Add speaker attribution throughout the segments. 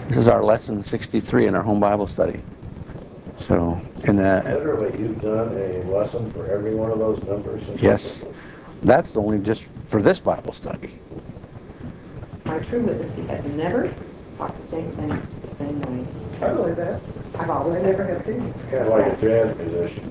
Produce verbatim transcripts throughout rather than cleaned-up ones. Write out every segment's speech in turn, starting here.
Speaker 1: This is our lesson sixty-three in our home Bible study. So, in that,
Speaker 2: literally, you've done a lesson for every one of those numbers.
Speaker 1: Yes, that's only just for this Bible study.
Speaker 3: My true witness has never taught the same thing the same way.
Speaker 4: I believe that.
Speaker 3: I've always
Speaker 4: I never have seen.
Speaker 2: Kind of like a jazz musician.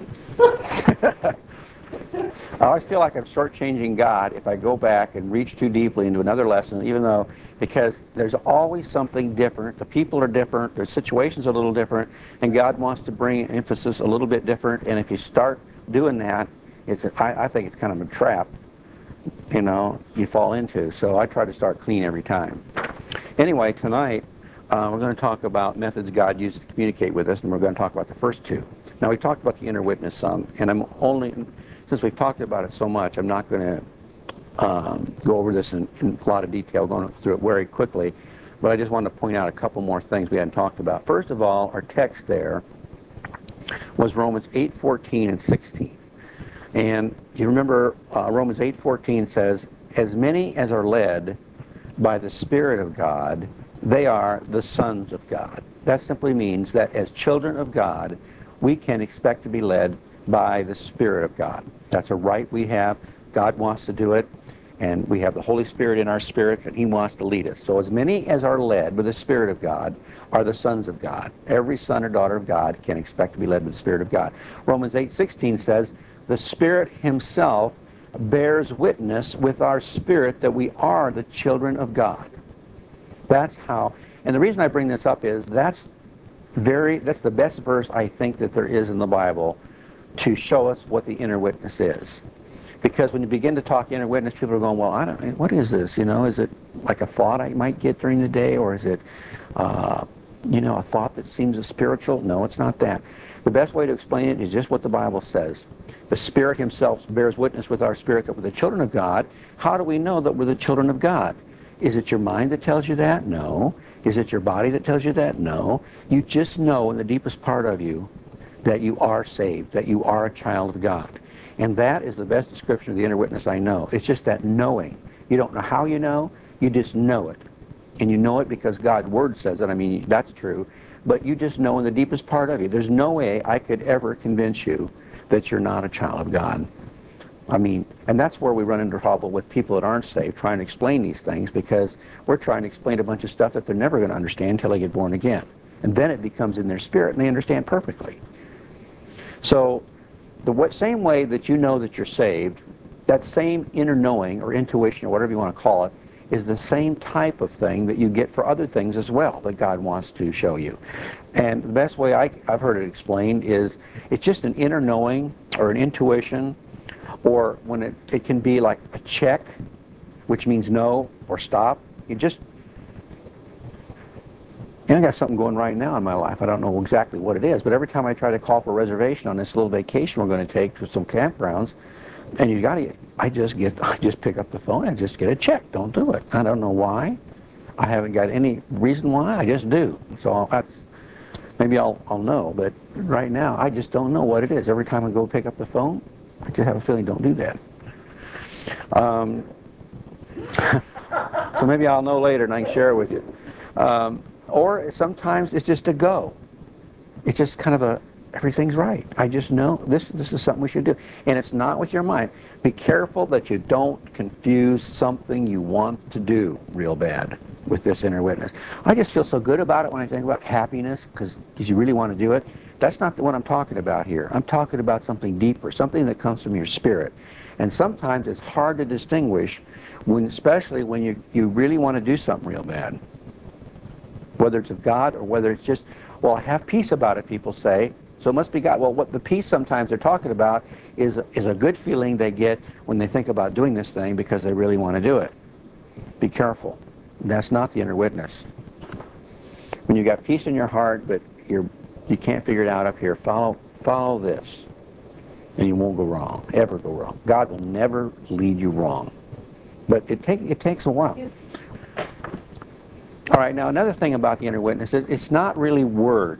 Speaker 1: I always feel like I'm shortchanging God if I go back and reach too deeply into another lesson, even though, because there's always something different. The people are different, their situations are a little different, and God wants to bring emphasis a little bit different, and if you start doing that, it's a, I, I think it's kind of a trap, you know, you fall into. So I try to start clean every time. Anyway, tonight, uh, we're going to talk about methods God uses to communicate with us, and we're going to talk about the first two. Now, we talked about the inner witness some, and I'm only... Since we've talked about it so much, I'm not going to um, go over this in, in a lot of detail, going through it very quickly, but I just wanted to point out a couple more things we hadn't talked about. First of all, our text there was Romans eight fourteen and sixteen. And you remember uh, Romans eight fourteen says, as many as are led by the Spirit of God, they are the sons of God. That simply means that as children of God, we can expect to be led by the Spirit of God. That's a right we have. God wants to do it, and we have the Holy Spirit in our spirits, and He wants to lead us. So as many as are led by the Spirit of God are the sons of God. Every son or daughter of God can expect to be led by the Spirit of God. Romans eight sixteen says, the Spirit Himself bears witness with our spirit that we are the children of God. That's how, and the reason I bring this up is that's very, that's the best verse I think that there is in the Bible to show us what the inner witness is. Because when you begin to talk inner witness, people are going, well, I don't, what is this? You know, is it like a thought I might get during the day, or is it, uh, you know, a thought that seems spiritual? No, it's not that. The best way to explain it is just what the Bible says. The Spirit Himself bears witness with our spirit that we're the children of God. How do we know that we're the children of God? Is it your mind that tells you that? No. Is it your body that tells you that? No. You just know in the deepest part of you that you are saved, that you are a child of God. And that is the best description of the inner witness I know. It's just that knowing. You don't know how you know, you just know it. And you know it because God's Word says it. I mean, that's true. But you just know in the deepest part of you. There's no way I could ever convince you that you're not a child of God. I mean, and that's where we run into trouble with people that aren't saved, trying to explain these things, because we're trying to explain a bunch of stuff that they're never going to understand until they get born again. And then it becomes in their spirit, and they understand perfectly. So the w same way that you know that you're saved, that same inner knowing or intuition or whatever you want to call it is the same type of thing that you get for other things as well that God wants to show you. And the best way I, I've heard it explained is it's just an inner knowing or an intuition, or when it, it can be like a check, which means no or stop. You just And I got something going right now in my life. I don't know exactly what it is, but every time I try to call for a reservation on this little vacation we're going to take to some campgrounds, and you got to, I just get, I just pick up the phone and just get a check. Don't do it. I don't know why. I haven't got any reason why. I just do. So that's, maybe I'll, I'll know. But right now, I just don't know what it is. Every time I go pick up the phone, I just have a feeling don't do that. Um, so maybe I'll know later and I can share it with you. Um, Or sometimes it's just a go. It's just kind of a, everything's right. I just know this, this is something we should do. And it's not with your mind. Be careful that you don't confuse something you want to do real bad with this inner witness. I just feel so good about it when I think about happiness, because you really want to do it. That's not what I'm talking about here. I'm talking about something deeper, something that comes from your spirit. And sometimes it's hard to distinguish, when, especially when you, you really want to do something real bad. Whether it's of God or whether it's just, well, I have peace about it, people say, so it must be God. Well, what the peace sometimes they're talking about is, is a good feeling they get when they think about doing this thing because they really want to do it. Be careful. That's not the inner witness. When you got peace in your heart, but you're, you can't figure it out up here, follow, follow this, and you won't go wrong, ever go wrong. God will never lead you wrong. But it, take, it takes a while. All right, now another thing about the inner witness, it, it's not really words.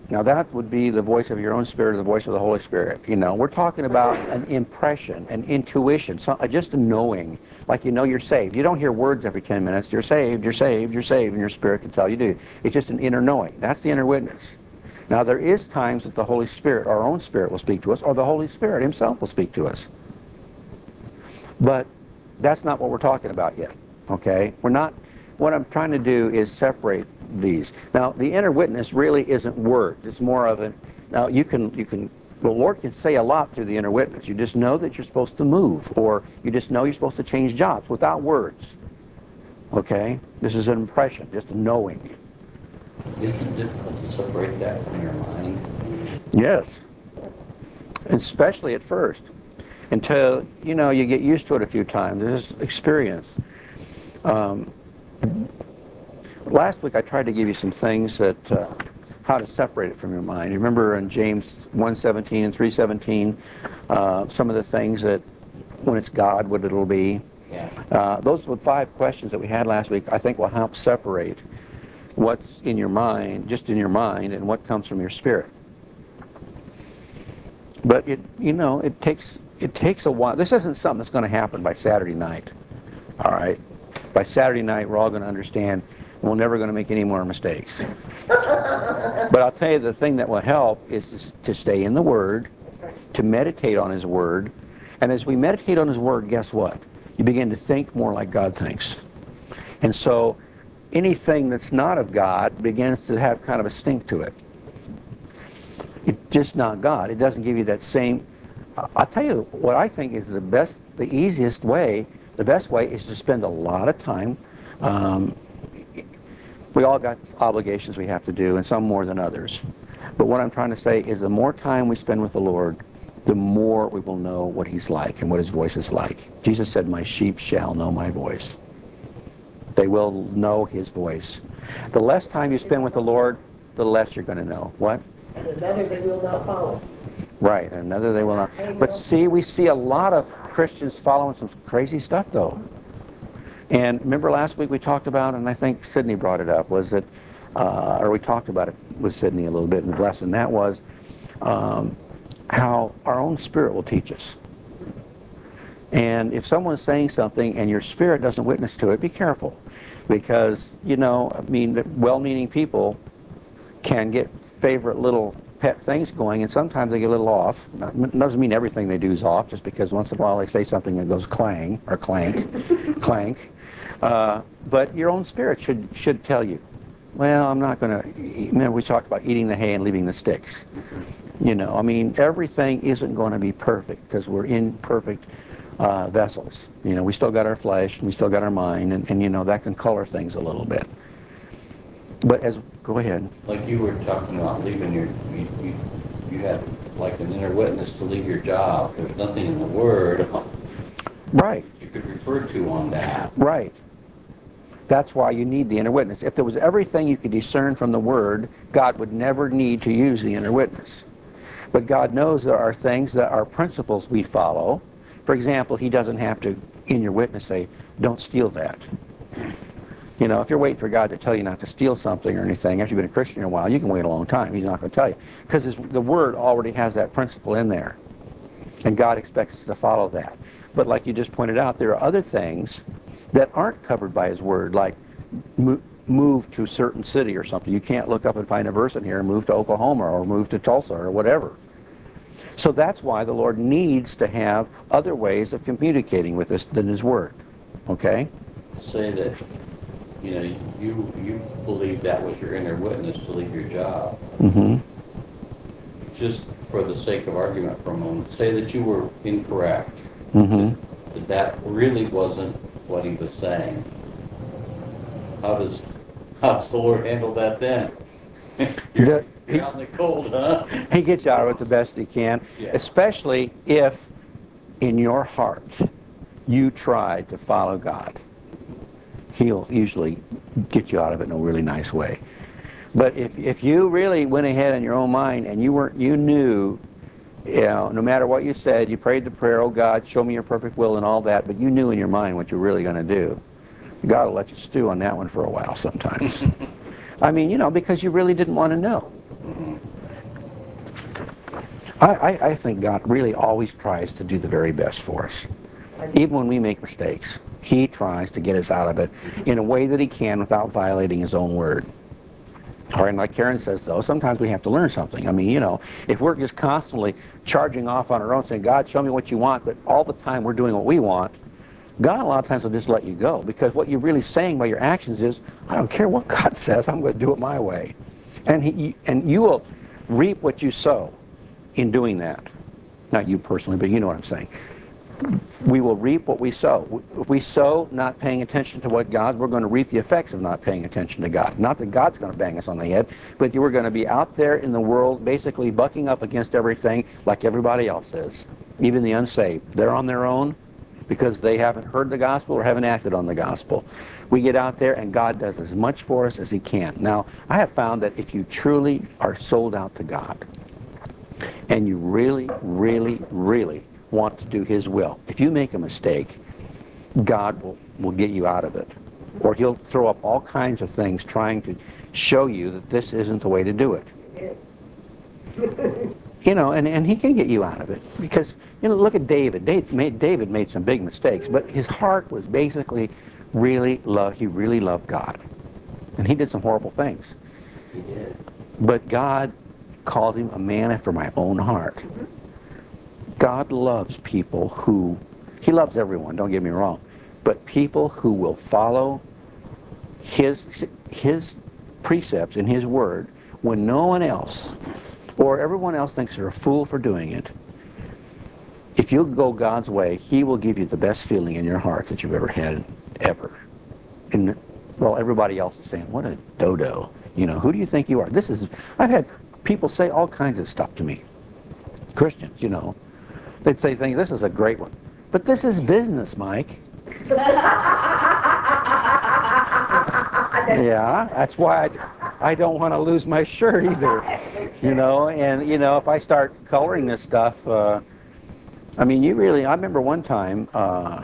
Speaker 1: Now that would be the voice of your own spirit or the voice of the Holy Spirit. You know, we're talking about an impression, an intuition, so, just a knowing. Like you know you're saved. You don't hear words every ten minutes. You're saved, you're saved, you're saved, and your spirit can tell you do. It's just an inner knowing. That's the inner witness. Now there is times that the Holy Spirit, our own spirit, will speak to us, or the Holy Spirit himself will speak to us. But that's not what we're talking about yet. Okay? We're not, what I'm trying to do is separate these. Now, the inner witness really isn't words. It's more of a, now you can, you can, the Lord can say a lot through the inner witness. You just know that you're supposed to move, or you just know you're supposed to change jobs without words. Okay? This is an impression, just a knowing.
Speaker 4: Isn't it difficult to separate that from your mind?
Speaker 1: Yes. Especially at first. Until, you know, you get used to it a few times. There's experience. Um, Last week I tried to give you some things that, uh, how to separate it from your mind. You remember in James one seventeen and three seventeen, uh, some of the things that, when it's God, what it'll be.
Speaker 4: Yeah.
Speaker 1: Uh, those were five questions that we had last week, I think will help separate what's in your mind, just in your mind, and what comes from your spirit. But, it, you know, it takes, it takes a while. This isn't something that's going to happen by Saturday night. All right? By Saturday night, we're all going to understand we're never going to make any more mistakes. But I'll tell you, the thing that will help is to, to stay in the Word, to meditate on His Word. And as we meditate on His Word, guess what? You begin to think more like God thinks. And so anything that's not of God begins to have kind of a stink to it. It's just not God. It doesn't give you that same... I'll tell you what I think is the best, the easiest way, the best way is to spend a lot of time. Um, we all got obligations we have to do, and some more than others. But what I'm trying to say is the more time we spend with the Lord, the more we will know what He's like and what His voice is like. Jesus said, "My sheep shall know my voice." They will know His voice. The less time you spend with the Lord, the less you're going to know. What?
Speaker 3: And another they will not follow.
Speaker 1: Right, and another they will not. But see, we see a lot of Christians following some crazy stuff, though. And remember last week we talked about, and I think Sydney brought it up, was that, uh, or we talked about it with Sydney a little bit in the lesson, that was um, how our own spirit will teach us. And if someone's saying something and your spirit doesn't witness to it, be careful. Because, you know, I mean, well-meaning people can get favorite little pet things going, and sometimes they get a little off. It doesn't mean everything they do is off, just because once in a while they say something that goes clang, or clank, clank. Uh, but your own spirit should should tell you, well, I'm not going to, remember we talked about eating the hay and leaving the sticks. You know, I mean, everything isn't going to be perfect, because we're imperfect uh, vessels. You know, we still got our flesh, and we still got our mind, and, and you know, that can color things a little bit. But as, go ahead.
Speaker 4: Like you were talking about leaving your, you, you, you had like an inner witness to leave your job. There's nothing in the Word
Speaker 1: Right.
Speaker 4: you could refer to on that.
Speaker 1: Right. That's why you need the inner witness. If there was everything you could discern from the Word, God would never need to use the inner witness. But God knows there are things that are principles we follow. For example, He doesn't have to, in your witness, say, don't steal that. You know, if you're waiting for God to tell you not to steal something or anything, after you've been a Christian a while, you can wait a long time. He's not going to tell you. Because the Word already has that principle in there. And God expects us to follow that. But like you just pointed out, there are other things that aren't covered by His Word, like mo move to a certain city or something. You can't look up and find a verse in here and move to Oklahoma or move to Tulsa or whatever. So that's why the Lord needs to have other ways of communicating with us than His Word. Okay?
Speaker 4: Say that, you know, you you believe that was your inner witness to leave your job.
Speaker 1: Mm-hmm.
Speaker 4: Just for the sake of argument for a moment, say that you were incorrect.
Speaker 1: Mm-hmm.
Speaker 4: That that really wasn't what He was saying. How does how does the Lord handle that then? You're,
Speaker 1: The-
Speaker 4: you're out in the cold, huh?
Speaker 1: He gets out of it the best He can,
Speaker 4: Yeah.
Speaker 1: especially if in your heart you try to follow God. He'll usually get you out of it in a really nice way. But if, if you really went ahead in your own mind and you weren't, you knew, you know, no matter what you said, you prayed the prayer, oh God, show me your perfect will and all that, but you knew in your mind what you're really going to do, God will let you stew on that one for a while sometimes. I mean, you know, because you really didn't want to know. I, I, I think God really always tries to do the very best for us. Even when we make mistakes, He tries to get us out of it in a way that He can without violating His own word. All right, and like Karen says, though, sometimes we have to learn something. I mean, you know, if we're just constantly charging off on our own, saying, God, show me what you want, but all the time we're doing what we want, God a lot of times will just let you go, because what you're really saying by your actions is, I don't care what God says, I'm going to do it my way. And, he, and you will reap what you sow in doing that. Not you personally, but you know what I'm saying. We will reap what we sow. If we sow not paying attention to what God, we're going to reap the effects of not paying attention to God. Not that God's going to bang us on the head, but you are going to be out there in the world basically bucking up against everything like everybody else is, even the unsaved. They're on their own because they haven't heard the gospel or haven't acted on the gospel. We get out there and God does as much for us as He can. Now, I have found that if you truly are sold out to God and you really, really, really want to do His will, if you make a mistake, God will, will get you out of it. Or He'll throw up all kinds of things trying to show you that this isn't the way to do it. You know, and, and He can get you out of it. Because, you know, look at David. David made, David made some big mistakes, but his heart was basically really love. He really loved God. And he did some horrible things.
Speaker 4: He did.
Speaker 1: But God called him a man after my own heart. God loves people who, He loves everyone, don't get me wrong, but people who will follow His, his precepts and His word when no one else, or everyone else thinks they're a fool for doing it. If you go God's way, He will give you the best feeling in your heart that you've ever had, ever. And, well, everybody else is saying, what a dodo. You know, who do you think you are? This is, I've had people say all kinds of stuff to me. Christians, you know. They'd say things, this is a great one. But this is business, Mike. Yeah, that's why I, I don't want to lose my shirt either. You know, and, you know, if I start coloring this stuff, uh, I mean, you really, I remember one time, uh,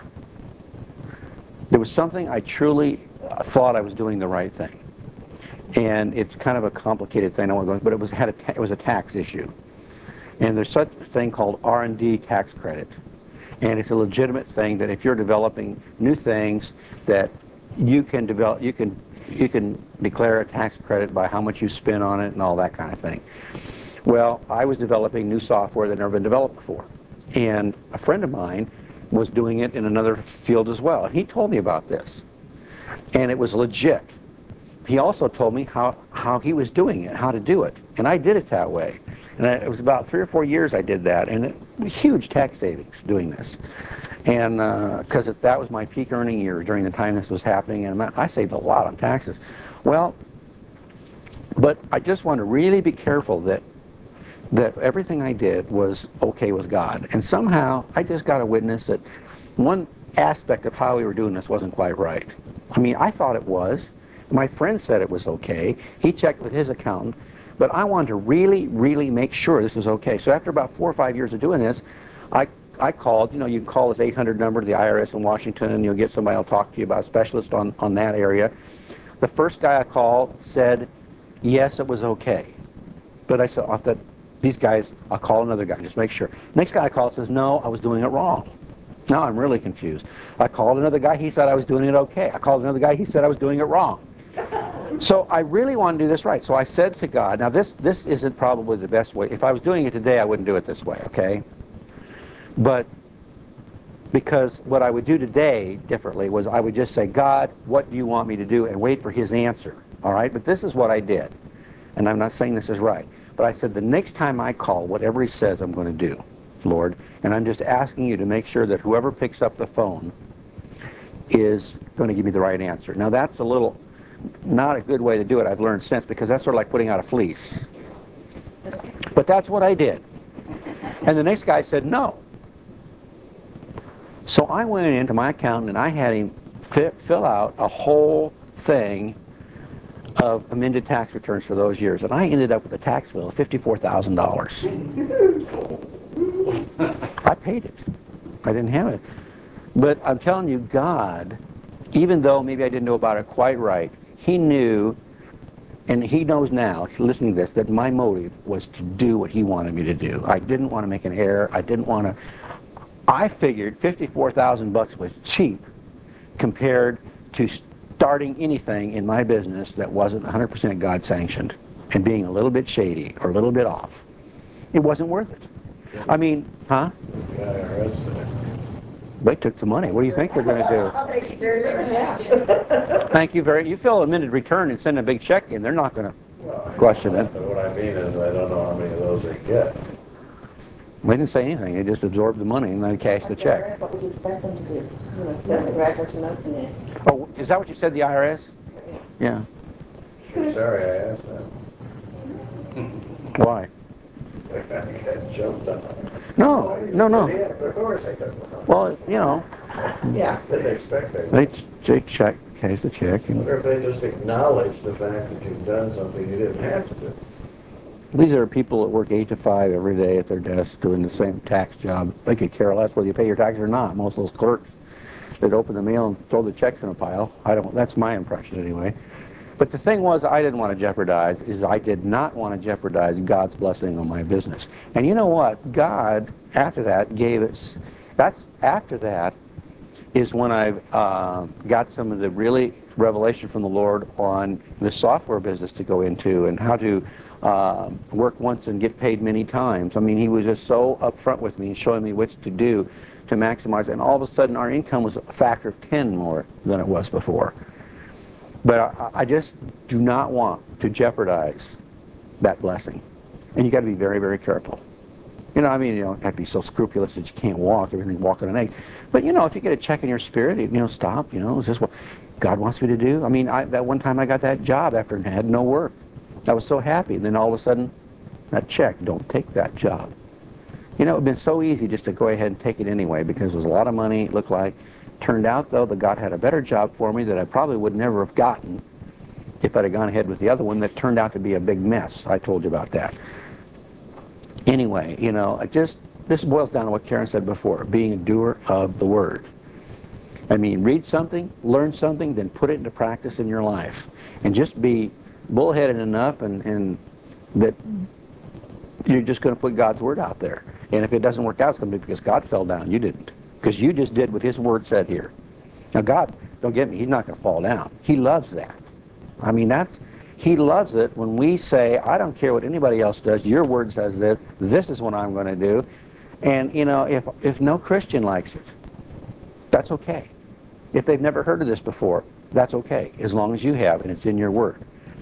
Speaker 1: there was something I truly thought I was doing the right thing. And it's kind of a complicated thing, I won't go into, but it was, had a ta- it was a tax issue. And there's such a thing called R and D tax credit. And it's a legitimate thing that if you're developing new things, that you can develop, you can, you can declare a tax credit by how much you spend on it and all that kind of thing. Well, I was developing new software that had never been developed before. And a friend of mine was doing it in another field as well. And he told me about this. And it was legit. He also told me how, how he was doing it, how to do it. And I did it that way. And it was about three or four years I did that. And it was huge tax savings doing this. And because uh, that was my peak earning year during the time this was happening. And I saved a lot on taxes. Well, but I just want to really be careful that that everything I did was okay with God. And somehow I just got a witness that one aspect of how we were doing this wasn't quite right. I mean, I thought it was. My friend said it was okay. He checked with his accountant. But I wanted to really, really make sure this was okay. So after about four or five years of doing this, I, I called, you know, you can call this eight hundred number to the I R S in Washington, and you'll get somebody who'll talk to you about a specialist on, on that area. The first guy I called said, yes, it was okay. But I said, I thought, these guys, I'll call another guy, just make sure. Next guy I called says, no, I was doing it wrong. Now I'm really confused. I called another guy, he said I was doing it okay. I called another guy, he said I was doing it wrong. So I really want to do this right. So I said to God, now this, this isn't probably the best way. If I was doing it today, I wouldn't do it this way, okay? But because what I would do today differently was I would just say, God, what do you want me to do? And wait for His answer, all right? But this is what I did. And I'm not saying this is right. But I said, the next time I call, whatever He says I'm going to do, Lord, and I'm just asking you to make sure that whoever picks up the phone is going to give me the right answer. Now that's a little, not a good way to do it, I've learned since, because that's sort of like putting out a fleece. But that's what I did. And the next guy said no. So I went into my accountant and I had him fi- fill out a whole thing of amended tax returns for those years. And I ended up with a tax bill of fifty-four thousand dollars. I paid it. I didn't have it. But I'm telling you, God, even though maybe I didn't know about it quite right, He knew and he knows now, listening to this, that my motive was to do what he wanted me to do. I didn't want to make an error. I didn't want to. I figured fifty-four thousand bucks was cheap compared to starting anything in my business that wasn't one hundred percent God sanctioned and being a little bit shady or a little bit off. It wasn't worth it. I mean, huh?
Speaker 2: The I R S there.
Speaker 1: They took the money. What do you think they're going to
Speaker 3: Thank you very much.
Speaker 1: do? Thank you very. You fill a minute return and send a big check in. They're not going to
Speaker 2: Well, I-
Speaker 1: question it.
Speaker 2: What I mean is, I don't know how many of those they get.
Speaker 1: They didn't say anything. They just absorbed the money and then cashed the check.
Speaker 3: That's what we expect them to do. You know, that's the graduation notes in there.
Speaker 1: Oh, is that what you said, the I R S? Yeah.
Speaker 2: I'm sorry I asked that.
Speaker 1: Why?
Speaker 2: I got jumped on.
Speaker 1: No, no, no.
Speaker 2: Yeah, of course I could.
Speaker 1: Well, you know,
Speaker 3: Yeah.
Speaker 2: Didn't expect that.
Speaker 1: they ch- they check, cash the check,
Speaker 2: I
Speaker 1: and
Speaker 2: wonder if they just acknowledge the fact that you've done something you didn't have to do.
Speaker 1: these are people that work eight to five every day at their desk doing the same tax job. They could care less whether you pay your taxes or not. Most of those clerks, they'd open the mail and throw the checks in a pile. I don't. That's my impression anyway. But the thing was, I didn't want to jeopardize. Is I did not want to jeopardize God's blessing on my business. And you know what? God, after that, gave us. That's after that is when I uh, got some of the really revelation from the Lord on the software business to go into and how to uh, work once and get paid many times. I mean, he was just so upfront with me and showing me what to do to maximize. And all of a sudden, our income was a factor of ten more than it was before. But I, I just do not want to jeopardize that blessing. And you got to be very, very careful. You know, I mean, you don't have to be so scrupulous that you can't walk, everything walking on an egg. But, you know, if you get a check in your spirit, you know, stop, you know, is this what God wants me to do? I mean, I, that one time I got that job after I had no work. I was so happy. And then all of a sudden, that check, don't take that job. You know, it would have been so easy just to go ahead and take it anyway because it was a lot of money, it looked like. Turned out, though, that God had a better job for me that I probably would never have gotten if I'd have gone ahead with the other one that turned out to be a big mess. I told you about that. Anyway, you know, it just this boils down to what Karen said before, being a doer of the Word. I mean, read something, learn something, then put it into practice in your life. And just be bullheaded enough and, and that you're just going to put God's Word out there. And if it doesn't work out, it's going to be because God fell down. You didn't. Because you just did what His Word said here. Now, God, don't get me, He's not going to fall down. He loves that. I mean, that's, He loves it when we say, I don't care what anybody else does, your Word says this, this is what I'm going to do. And, you know, if, if no Christian likes it, that's okay. If they've never heard of this before, that's okay, as long as you have and it's in your Word.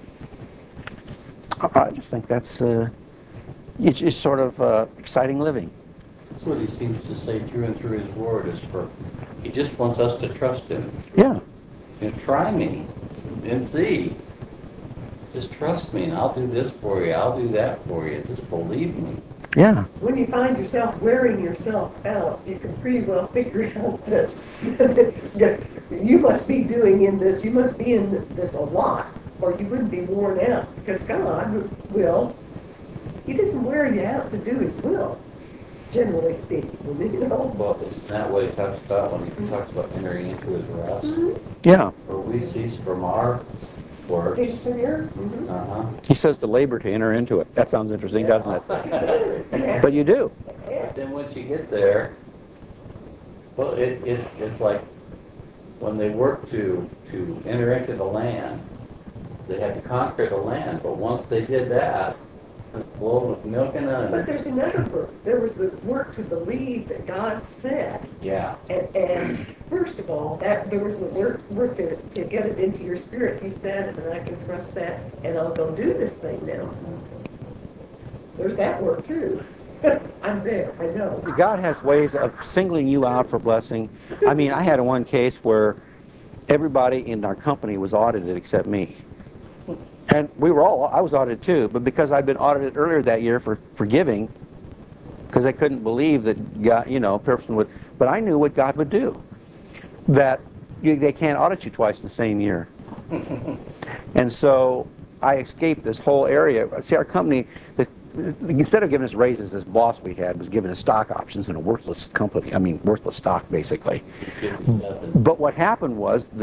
Speaker 1: I just think that's, uh, it's, it's sort of uh, exciting living.
Speaker 4: That's what he seems to say through and through his word is for, he just wants us to trust him.
Speaker 1: Yeah.
Speaker 4: You know, try me and see. Just trust me and I'll do this for you. I'll do that for you. Just believe me.
Speaker 1: Yeah.
Speaker 5: When you find yourself wearing yourself out, you can pretty well figure out that you must be doing in this, you must be in this a lot, or you wouldn't be worn out. Because God will, He doesn't wear you out to do His will, generally speaking. You know?
Speaker 4: Well, isn't that what he talks about when he talks about entering into his rest?
Speaker 1: Yeah.
Speaker 4: Where we cease from our work.
Speaker 5: Cease from your? Mhm.
Speaker 4: Uh-huh.
Speaker 1: He says to labor to enter into it. That sounds interesting, doesn't it?
Speaker 5: Yeah.
Speaker 1: But you do.
Speaker 4: But then once you get there, well, it, it, it's like when they work to, to enter into the land, they had to conquer the land, but once they did that, it's flowing with milk and
Speaker 5: But
Speaker 4: honey.
Speaker 5: there's another work. There was the work to believe that God said.
Speaker 4: Yeah.
Speaker 5: And, and first of all, that there was the work, work to, to get it into your spirit. He said, and I can trust that, and I'll go do this thing now. There's that work too. I'm there, I know.
Speaker 1: God has ways of singling you out for blessing. I mean, I had one case where everybody in our company was audited except me. And we were all, I was audited too, but because I'd been audited earlier that year for, for giving, because they couldn't believe that God, you know, a person would, but I knew what God would do. That you, they can't audit you twice in the same year. And so I escaped this whole area. See, our company, the, instead of giving us raises, this boss we had was giving us stock options in a worthless company. I mean, worthless stock, basically. But what happened was the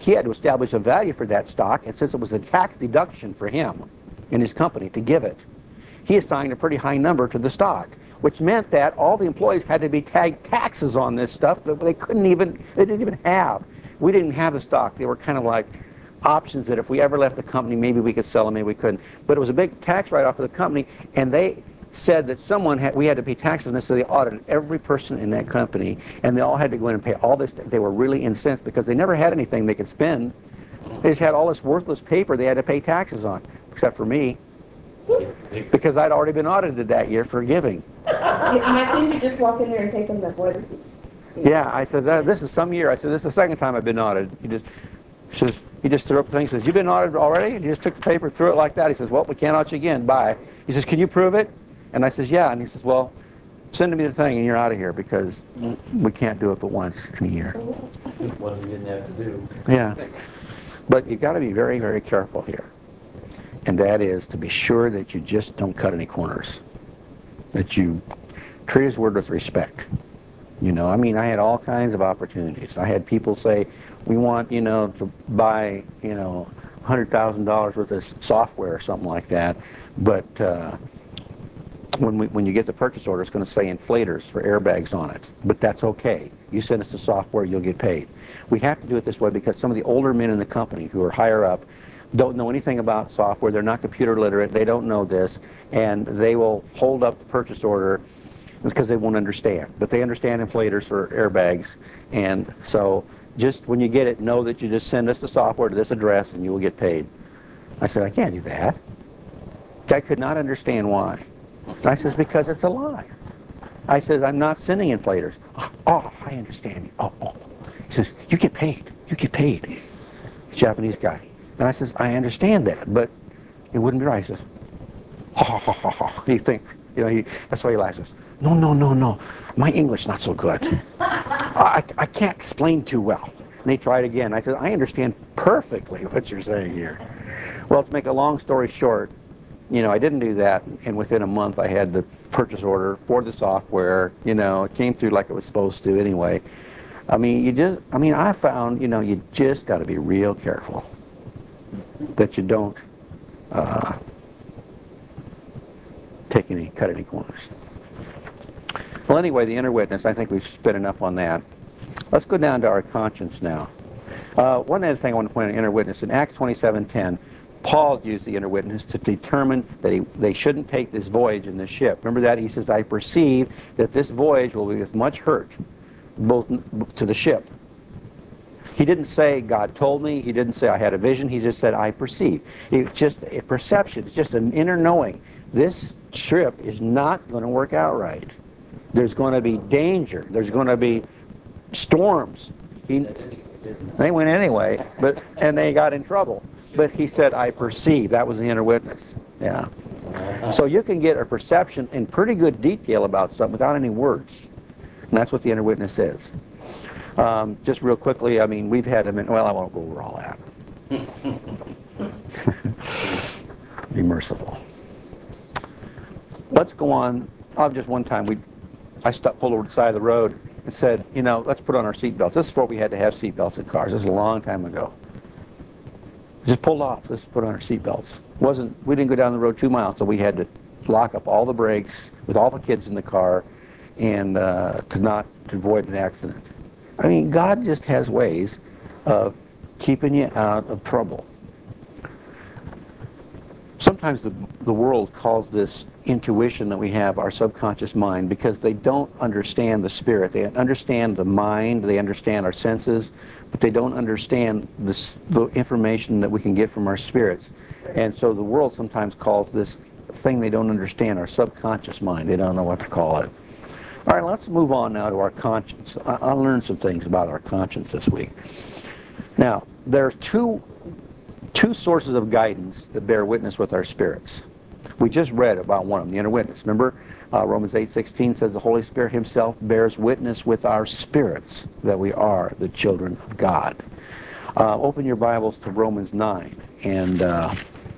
Speaker 1: he had to establish a value for that stock, and since it was a tax deduction for him in his company to give it, he assigned a pretty high number to the stock, which meant that all the employees had to be tagged taxes on this stuff that they couldn't even, they didn't even have. We didn't have the stock. They were kind of like options that if we ever left the company, maybe we could sell them, maybe we couldn't. But it was a big tax write-off for the company, and they said that someone had, we had to pay taxes on this, so they audited every person in that company, and they all had to go in and pay all this. They were really incensed because they never had anything they could spend. They just had all this worthless paper they had to pay taxes on, except for me, because I'd already been audited that year for giving.
Speaker 3: Why couldn't you just walk in there and say something like, boy, this is...
Speaker 1: Yeah, I said, this is some year. I said, this is the second time I've been audited. He just says, he just threw up the thing. He says, you've been audited already? And he just took the paper, threw it like that. He says, well, we can't audit you again. Bye. He says, can you prove it? And I says, yeah. And he says, well, send me the thing and you're out of here because we can't do it but once in a year.
Speaker 4: What he didn't have to do.
Speaker 1: Yeah. But you've got to be very, very careful here. And that is to be sure that you just don't cut any corners. That you treat his word with respect. You know, I mean, I had all kinds of opportunities. I had people say, we want, you know, to buy, you know, one hundred thousand dollars worth of software or something like that. But uh, when, we, when you get the purchase order, it's going to say inflators for airbags on it. But that's okay. You send us the software, you'll get paid. We have to do it this way because some of the older men in the company who are higher up don't know anything about software. They're not computer literate. They don't know this. And they will hold up the purchase order because they won't understand. But they understand inflators for airbags. And so just when you get it, know that you just send us the software to this address and you will get paid. I said, I can't do that. I could not understand why. I says, because it's a lie. I says, I'm not sending inflators. Oh, I understand you. Oh, oh. He says, you get paid. You get paid. Japanese guy. And I says, I understand that, but it wouldn't be right. He says, ha, ha, ha, ha. He thinks, you know, he, that's why he laughs. He says, no, no, no, no. My English not so good. I, I can't explain too well. And they tried again. I said, I understand perfectly what you're saying here. Well, to make a long story short, you know, I didn't do that, and within a month I had the purchase order for the software. You know, it came through like it was supposed to anyway. I mean, you just, I mean, I found, you know, you just got to be real careful that you don't uh, take any, cut any corners. Well, anyway, the inner witness, I think we've spent enough on that. Let's go down to our conscience now. Uh, one other thing I want to point out, inner witness, in Acts twenty-seven ten, Paul used the inner witness to determine that he, they shouldn't take this voyage in this ship. Remember that? He says, I perceive that this voyage will be with much hurt, both to the ship. He didn't say, God told me. He didn't say, I had a vision. He just said, I perceive. It's just a perception. It's just an inner knowing. This trip is not going to work out right. There's going to be danger. There's going to be storms. He, they went anyway, but and they got in trouble. But he said, I perceive. That was the inner witness. Yeah. So you can get a perception in pretty good detail about something without any words. And that's what the inner witness is. Um, just real quickly, I mean, we've had them in, well, I won't go over all that. Be merciful. Let's go on. Oh, just one time, we, I stopped, pulled over to the side of the road and said, you know, let's put on our seatbelts. This is before we had to have seatbelts in cars. This is a long time ago. Just pulled off. Let's put on our seatbelts. Wasn't we didn't go down the road two miles, so we had to lock up all the brakes with all the kids in the car, and uh, to not to avoid an accident. I mean, God just has ways of keeping you out of trouble. Sometimes the the world calls this intuition that we have our subconscious mind because they don't understand the spirit. They understand the mind. They understand our senses. But they don't understand this, the information that we can get from our spirits. And so the world sometimes calls this thing they don't understand our subconscious mind. They don't know what to call it. All right, let's move on now to our conscience. I, I learned some things about our conscience this week. Now, there's two, two sources of guidance that bear witness with our spirits. We just read about one of them, the inner witness. Remember, uh, Romans eight sixteen says the Holy Spirit himself bears witness with our spirits that we are the children of God. Uh, open your Bibles to Romans nine, and uh,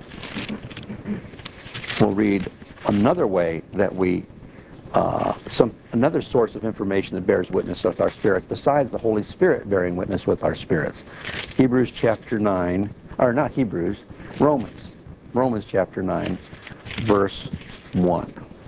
Speaker 1: we'll read another way that we, uh, some another source of information that bears witness with our spirits, besides the Holy Spirit bearing witness with our spirits. Hebrews chapter nine, or not Hebrews, Romans. Romans chapter nine, verse one.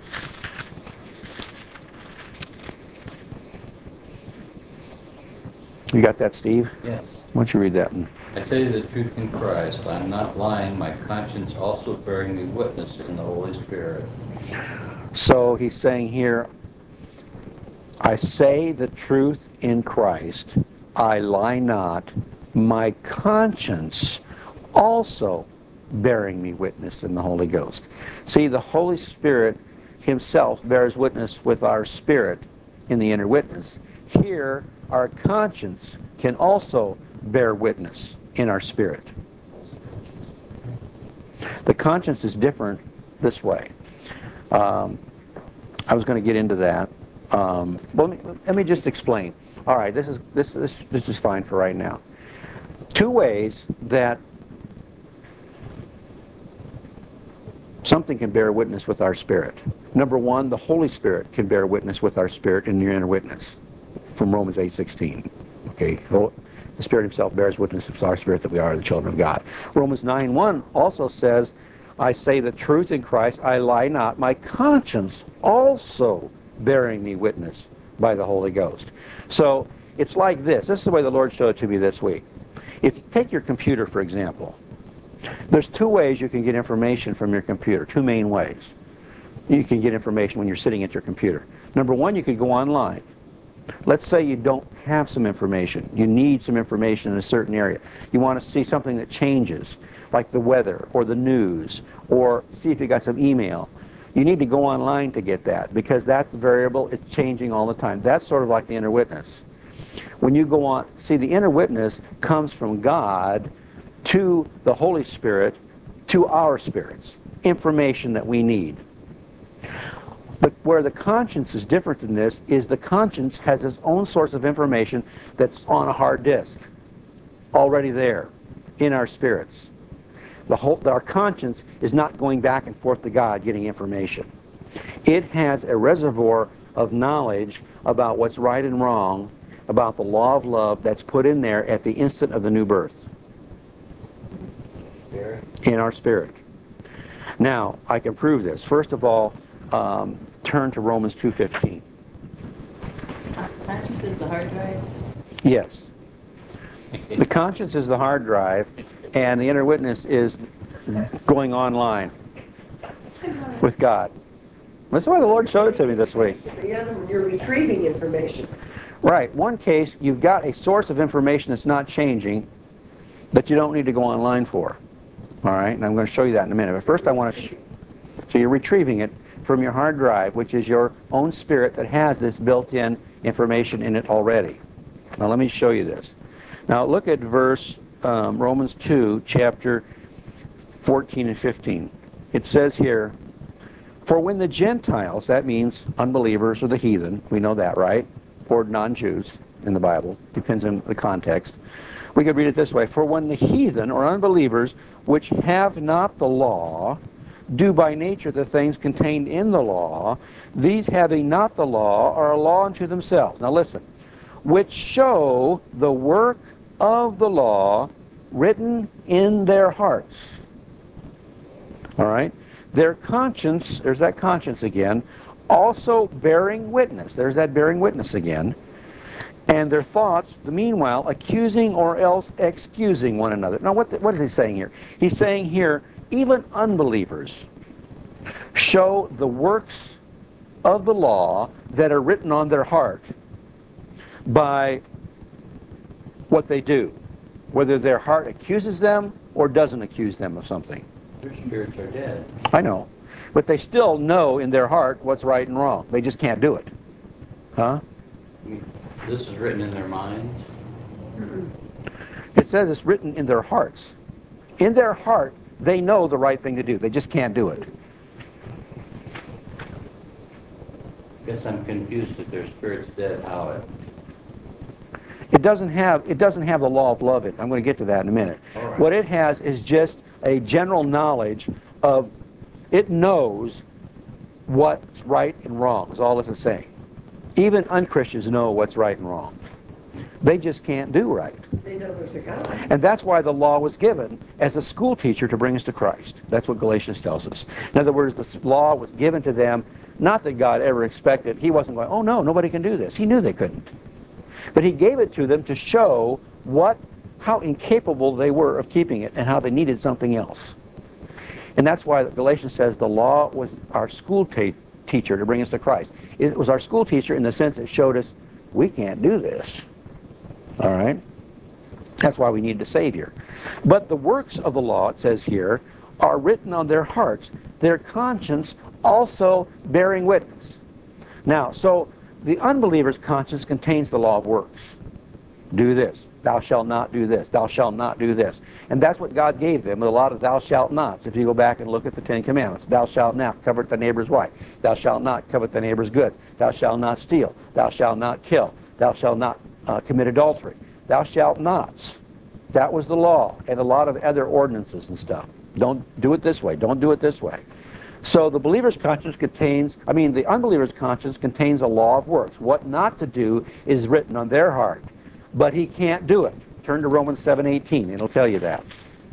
Speaker 1: You got that, Steve?
Speaker 4: Yes.
Speaker 1: Why don't you read that one?
Speaker 4: I tell you the truth in Christ. I'm not lying. My conscience also bearing me witness in the Holy Spirit.
Speaker 1: So he's saying here, I say the truth in Christ. I lie not. My conscience also bearing me witness in the Holy Ghost. See, the Holy Spirit himself bears witness with our spirit in the inner witness. Here, our conscience can also bear witness in our spirit. The conscience is different this way. Um, I was going to get into that. Um, well, let me, let me just explain. All right, this is this this this is fine for right now. Two ways that something can bear witness with our spirit. Number one, the Holy Spirit can bear witness with our spirit in your inner witness, from Romans eight sixteen. Okay, the Spirit Himself bears witness with our spirit that we are the children of God. Romans nine one also says, I say the truth in Christ, I lie not. My conscience also bearing me witness by the Holy Ghost. So it's like this. This is the way the Lord showed it to me this week. It's, take your computer, for example. There's two ways you can get information from your computer, two main ways. You can get information when you're sitting at your computer. Number one, you could go online. Let's say you don't have some information. You need some information in a certain area. You want to see something that changes, like the weather or the news, or see if you got some email. You need to go online to get that, because that's variable. It's changing all the time. That's sort of like the inner witness. When you go on, see, the inner witness comes from God to the Holy Spirit, to our spirits, information that we need. But where the conscience is different than this is the conscience has its own source of information that's on a hard disk, already there in our spirits. The whole, our conscience is not going back and forth to God getting information. It has a reservoir of knowledge about what's right and wrong, about the law of love that's put in there at the instant of the new birth.
Speaker 2: Spirit.
Speaker 1: In our spirit. Now, I can prove this. First of all, um, turn to Romans two fifteen.
Speaker 6: Conscience is the hard drive?
Speaker 1: Yes. The conscience is the hard drive, and the inner witness is going online with God. That's why the Lord showed it to me this week.
Speaker 5: The other one, you're retrieving information.
Speaker 1: Right. One case, you've got a source of information that's not changing that you don't need to go online for. All right? And I'm going to show you that in a minute. But first I want to... Sh- so you're retrieving it from your hard drive, which is your own spirit that has this built-in information in it already. Now let me show you this. Now look at verse um, Romans two, chapter fourteen and fifteen. It says here, for when the Gentiles, that means unbelievers or the heathen, we know that, right? Or non-Jews in the Bible, depends on the context. We could read it this way, for when the heathen or unbelievers which have not the law do by nature the things contained in the law, these having not the law are a law unto themselves. Now listen, which show the work of the law written in their hearts. All right? Their conscience, there's that conscience again, also bearing witness. There's that bearing witness again. And their thoughts, the meanwhile, accusing or else excusing one another. Now what, the, what is he saying here? He's saying here, even unbelievers show the works of the law that are written on their heart by what they do, whether their heart accuses them or doesn't accuse them of something.
Speaker 4: Their spirits are dead.
Speaker 1: I know, but they still know in their heart what's right and wrong. They just can't do it. Huh?
Speaker 4: This is written in their minds.
Speaker 1: It says it's written in their hearts. In their heart, they know the right thing to do. They just can't do it.
Speaker 4: Guess I'm confused. If their spirit's dead, how it...
Speaker 1: It doesn't have it doesn't have the law of love. It. I'm going to get to that in a minute.
Speaker 4: All right.
Speaker 1: What it has is just a general knowledge of, it knows what's right and wrong, is all it's saying. Even unchristians know what's right and wrong. They just can't do right.
Speaker 5: They know know there's a God.
Speaker 1: And that's why the law was given as a school teacher to bring us to Christ. That's what Galatians tells us. In other words, the law was given to them, not that God ever expected. He wasn't going, oh no, nobody can do this. He knew they couldn't. But he gave it to them to show what, how incapable they were of keeping it and how they needed something else. And that's why Galatians says the law was our school te- teacher to bring us to Christ. It was our school teacher in the sense it showed us we can't do this. All right? That's why we need a Savior. But the works of the law, it says here, are written on their hearts, their conscience also bearing witness. Now, so the unbeliever's conscience contains the law of works. Do this. Thou shalt not do this. Thou shalt not do this. And that's what God gave them, with a lot of thou shalt nots. If you go back and look at the Ten Commandments. Thou shalt not covet thy neighbor's wife. Thou shalt not covet thy neighbor's goods. Thou shalt not steal. Thou shalt not kill. Thou shalt not uh, commit adultery. Thou shalt nots. That was the law, and a lot of other ordinances and stuff. Don't do it this way. Don't do it this way. So the believer's conscience contains, I mean, the unbeliever's conscience contains a law of works. What not to do is written on their heart. But he can't do it. Turn to Romans seven eighteen. It'll tell you that.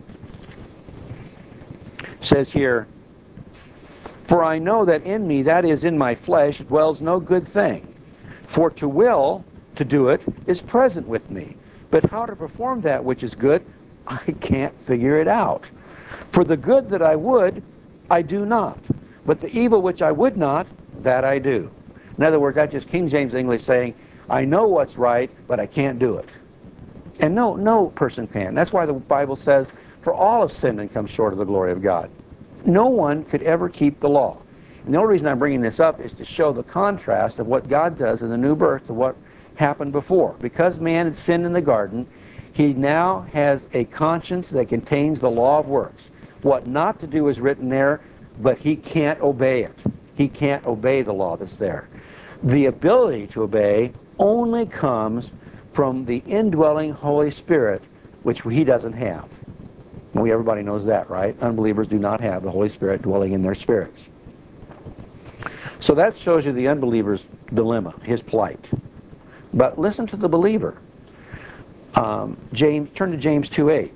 Speaker 1: It says here, for I know that in me, that is in my flesh, dwells no good thing. For to will to do it is present with me. But how to perform that which is good, I can't figure it out. For the good that I would, I do not. But the evil which I would not, that I do. In other words, that's just King James English saying, I know what's right, but I can't do it. And no, no person can. That's why the Bible says, for all have sinned and come short of the glory of God. No one could ever keep the law. And the only reason I'm bringing this up is to show the contrast of what God does in the new birth to what happened before. Because man had sinned in the garden, he now has a conscience that contains the law of works. What not to do is written there, but he can't obey it. He can't obey the law that's there. The ability to obey only comes from the indwelling Holy Spirit, which he doesn't have. We, everybody knows that, right? Unbelievers do not have the Holy Spirit dwelling in their spirits. So that shows you the unbeliever's dilemma, his plight. But listen to the believer. Um, James, turn to James two eight.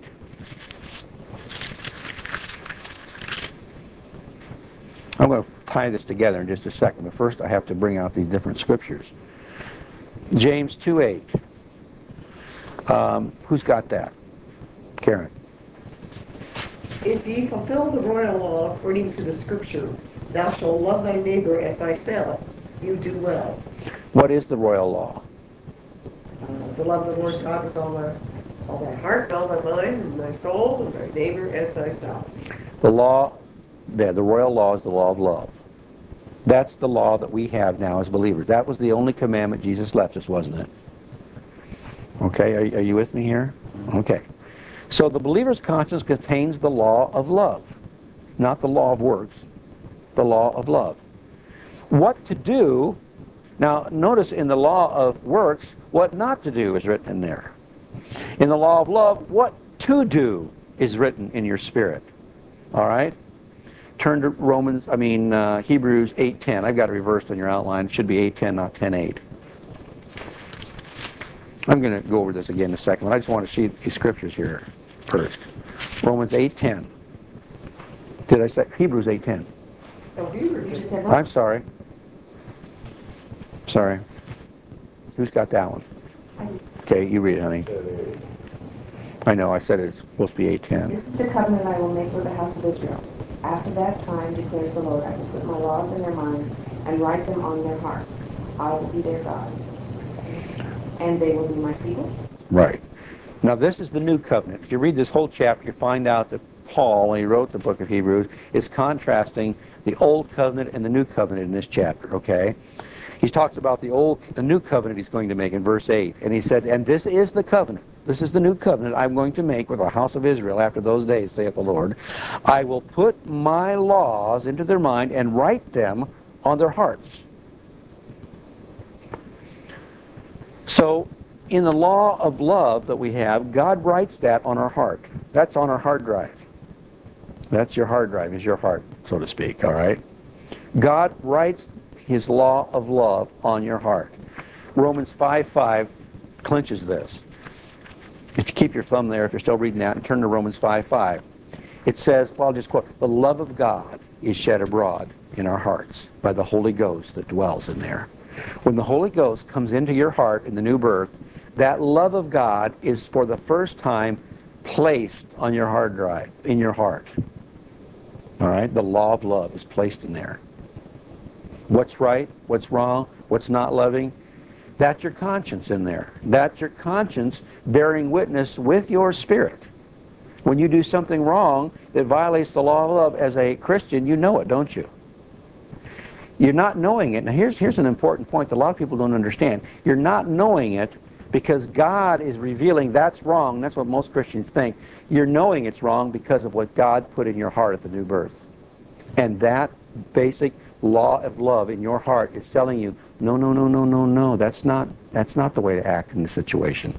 Speaker 1: I'm going to tie this together in just a second, but first I have to bring out these different scriptures. James two eight. Um, who's got that? Karen.
Speaker 5: If ye fulfill the royal law according to the scripture, thou shalt love thy neighbor as thyself, you do well.
Speaker 1: What is the royal law?
Speaker 5: Uh, to love the Lord God with all thy, all thy heart, all thy mind, and thy soul, and thy neighbor as thyself.
Speaker 1: The law, the, the royal law is the law of love. That's the law that we have now as believers. That was the only commandment Jesus left us, wasn't it? Okay, are, are you with me here? Okay. So the believer's conscience contains the law of love, not the law of works, the law of love. What to do, now notice in the law of works, what not to do is written in there. In the law of love, what to do is written in your spirit. All right? Turn to Romans, I mean uh, Hebrews eight ten. I've got it reversed on your outline. It should be eight ten, not ten eight. I'm going to go over this again in a second, but I just want to see these scriptures here first. Romans eight ten. Did I say Hebrews eight ten?
Speaker 5: Oh, you just said
Speaker 1: I'm sorry. Sorry. Who's got that one? Okay, you read it, honey. I know, I said it's supposed to be eight ten.
Speaker 6: This is the covenant I will make with the house of Israel. After that time, declares the Lord, I will put my laws in their minds and write them on their hearts. I will be their God, and they will be my people.
Speaker 1: Right. Now this is the new covenant. If you read this whole chapter, you find out that Paul, when he wrote the book of Hebrews, is contrasting the old covenant and the new covenant in this chapter, okay? He talks about the old, the new covenant he's going to make in verse eight. And he said, and this is the covenant. This is the new covenant I'm going to make with the house of Israel after those days, saith the Lord. I will put my laws into their mind and write them on their hearts. So, in the law of love that we have, God writes that on our heart. That's on our hard drive. That's your hard drive, is your heart, so to speak, all right? God writes his law of love on your heart. Romans five five clinches this. If you keep your thumb there if you're still reading that, and turn to Romans five five. It says, well, I'll just quote, the love of God is shed abroad in our hearts by the Holy Ghost that dwells in there. When the Holy Ghost comes into your heart in the new birth, that love of God is for the first time placed on your hard drive, in your heart. All right? The law of love is placed in there. What's right? What's wrong? What's not loving? That's your conscience in there. That's your conscience bearing witness with your spirit. When you do something wrong that violates the law of love as a Christian, you know it, don't you? You're not knowing it. Now here's, here's an important point that a lot of people don't understand. You're not knowing it because God is revealing that's wrong. That's what most Christians think. You're knowing it's wrong because of what God put in your heart at the new birth. And that basic law of love in your heart is telling you, no, no, no, no, no, no, that's not, that's not the way to act in this situation.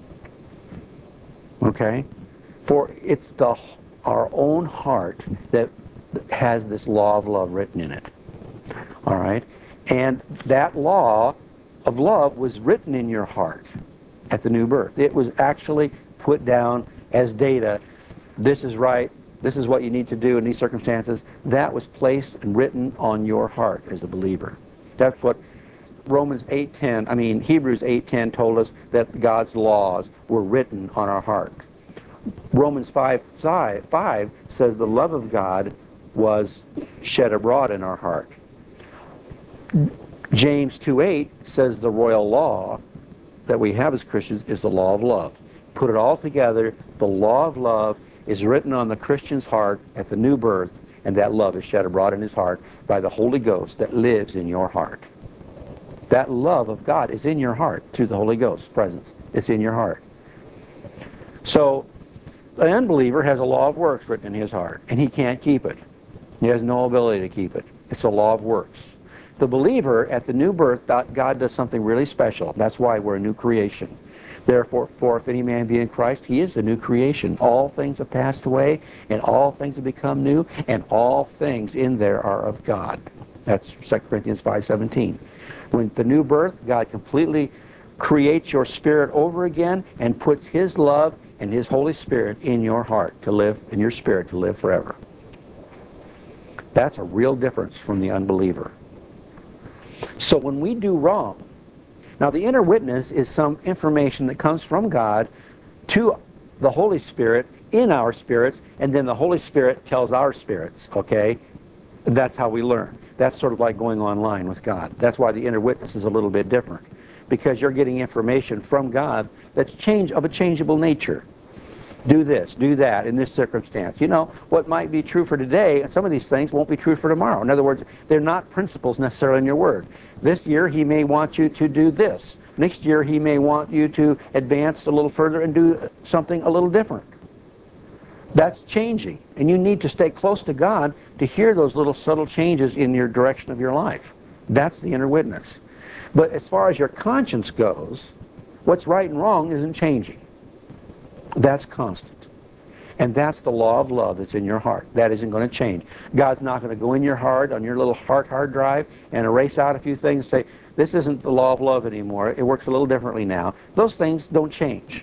Speaker 1: Okay? For it's the our own heart that has this law of love written in it. All right? And that law of love was written in your heart at the new birth. It was actually put down as data. This is right. This is what you need to do in these circumstances. That was placed and written on your heart as a believer. That's what Romans eight ten, I mean Hebrews eight ten told us, that God's laws were written on our heart. Romans five five says the love of God was shed abroad in our heart. James two eight says the royal law that we have as Christians is the law of love. Put it all together, the law of love is written on the Christian's heart at the new birth, and that love is shed abroad in his heart by the Holy Ghost that lives in your heart. That love of God is in your heart through the Holy Ghost's presence. It's in your heart. So, the unbeliever has a law of works written in his heart, and he can't keep it. He has no ability to keep it. It's a law of works. The believer, at the new birth, God does something really special. That's why we're a new creation. Therefore, for if any man be in Christ, he is a new creation. All things have passed away, and all things have become new, and all things in there are of God. That's Second Corinthians five seventeen. When the new birth, God completely creates your spirit over again and puts his love and his Holy Spirit in your heart to live, in your spirit to live forever. That's a real difference from the unbeliever. So when we do wrong, now the inner witness is some information that comes from God to the Holy Spirit in our spirits, and then the Holy Spirit tells our spirits, okay? That's how we learn. That's sort of like going online with God. That's why the inner witness is a little bit different, because you're getting information from God that's change of a changeable nature. Do this, do that in this circumstance. You know, what might be true for today, and some of these things won't be true for tomorrow. In other words, they're not principles necessarily in your word. This year he may want you to do this. Next year he may want you to advance a little further and do something a little different. That's changing, and you need to stay close to God to hear those little subtle changes in your direction of your life. That's the inner witness. But as far as your conscience goes, what's right and wrong isn't changing. That's constant. And that's the law of love that's in your heart. That isn't going to change. God's not going to go in your heart, on your little heart hard drive, and erase out a few things and say, this isn't the law of love anymore. It works a little differently now. Those things don't change.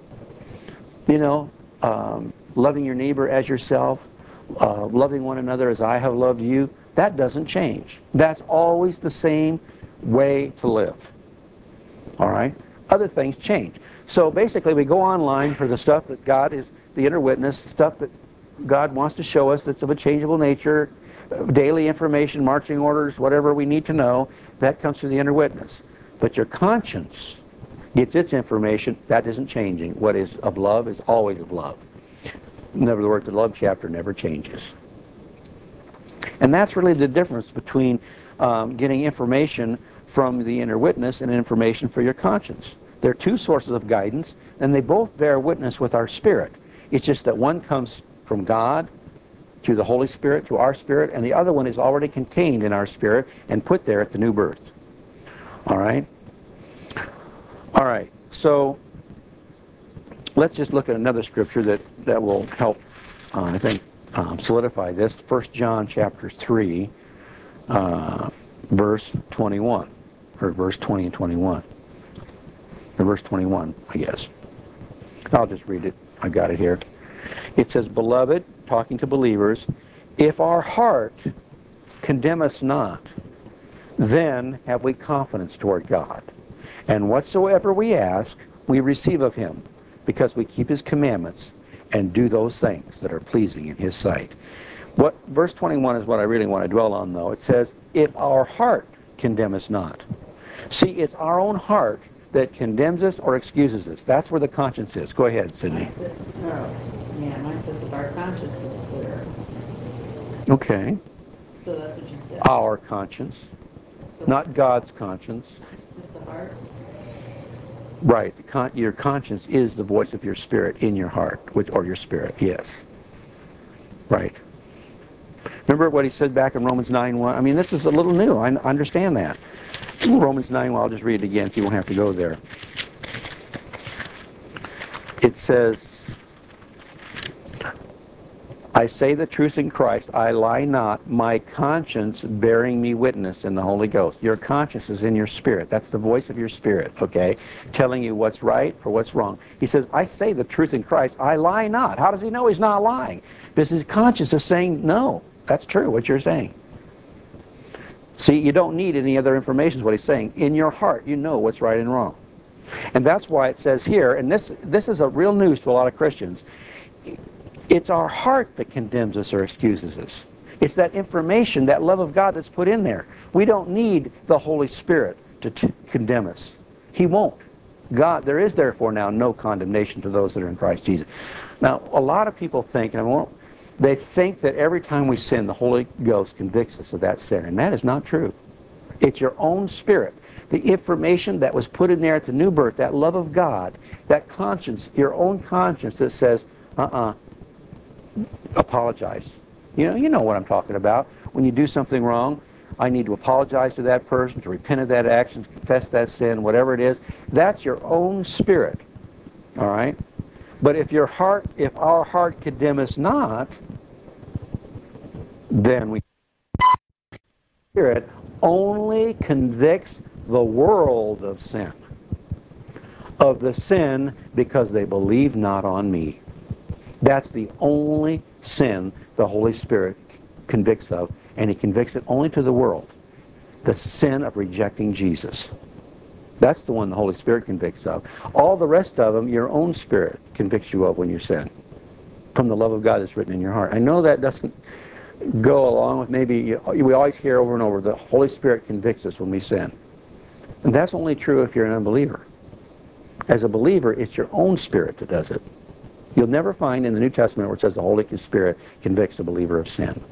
Speaker 1: You know, um, loving your neighbor as yourself, uh, loving one another as I have loved you, that doesn't change. That's always the same way to live. All right? Other things change. So basically we go online for the stuff that God is, the inner witness, stuff that God wants to show us that's of a changeable nature, daily information, marching orders, whatever we need to know, that comes through the inner witness. But your conscience gets its information, that isn't changing. What is of love is always of love. In other words, the love chapter never changes. And that's really the difference between um, getting information from the inner witness and information for your conscience. They're two sources of guidance, and they both bear witness with our spirit. It's just that one comes from God to the Holy Spirit, to our spirit, and the other one is already contained in our spirit and put there at the new birth. All right? All right, so let's just look at another scripture that, that will help, uh, I think, um, solidify this. First John chapter three, uh, verse twenty-one, or verse twenty and twenty-one. Or verse twenty-one, I guess. I'll just read it. I got it here. It says, Beloved, talking to believers, if our heart condemn us not, then have we confidence toward God. And whatsoever we ask, we receive of him, because we keep his commandments and do those things that are pleasing in his sight. What verse twenty-one is what I really want to dwell on, though. It says, if our heart condemn us not. See, it's our own heart that condemns us or excuses us. That's where the conscience is. Go ahead, Sydney.
Speaker 3: Mine says, oh, yeah, mine says if our conscience is clear.
Speaker 1: Okay.
Speaker 3: So that's what you said.
Speaker 1: Our conscience,
Speaker 3: So
Speaker 1: not God's conscience.
Speaker 3: It's just the heart.
Speaker 1: Right. The con- your conscience is the voice of your spirit in your heart, which, or your spirit, yes. Right. Remember what he said back in Romans nine one? I mean, this is a little new. I understand that. Romans nine one, I'll just read it again so you won't have to go there. It says, I say the truth in Christ, I lie not, my conscience bearing me witness in the Holy Ghost. Your conscience is in your spirit. That's the voice of your spirit, okay? Telling you what's right or what's wrong. He says, I say the truth in Christ, I lie not. How does he know he's not lying? Because his conscience is saying, no, that's true, what you're saying. See, you don't need any other information is what he's saying. In your heart, you know what's right and wrong. And that's why it says here, and this, this is a real news to a lot of Christians, it's our heart that condemns us or excuses us. It's that information, that love of God that's put in there. We don't need the Holy Spirit to t- condemn us. He won't. God, there is therefore now no condemnation to those that are in Christ Jesus. Now, a lot of people think, and I won't, they think that every time we sin, the Holy Ghost convicts us of that sin, and that is not true. It's your own spirit. The information that was put in there at the new birth, that love of God, that conscience, your own conscience that says, uh-uh, apologize. You know, you know what I'm talking about. When you do something wrong, I need to apologize to that person, to repent of that action, confess that sin, whatever it is. That's your own spirit. All right? But if your heart, if our heart condemn us not, then we spirit only convicts the world of sin. Of the sin because they believe not on me. That's the only sin the Holy Spirit convicts of, and he convicts it only to the world. The sin of rejecting Jesus. That's the one the Holy Spirit convicts of. All the rest of them, your own spirit convicts you of when you sin. From the love of God that's written in your heart. I know that doesn't go along with maybe, you, we always hear over and over, the Holy Spirit convicts us when we sin. And that's only true if you're an unbeliever. As a believer, it's your own spirit that does it. You'll never find in the New Testament where it says the Holy Spirit convicts a believer of sin.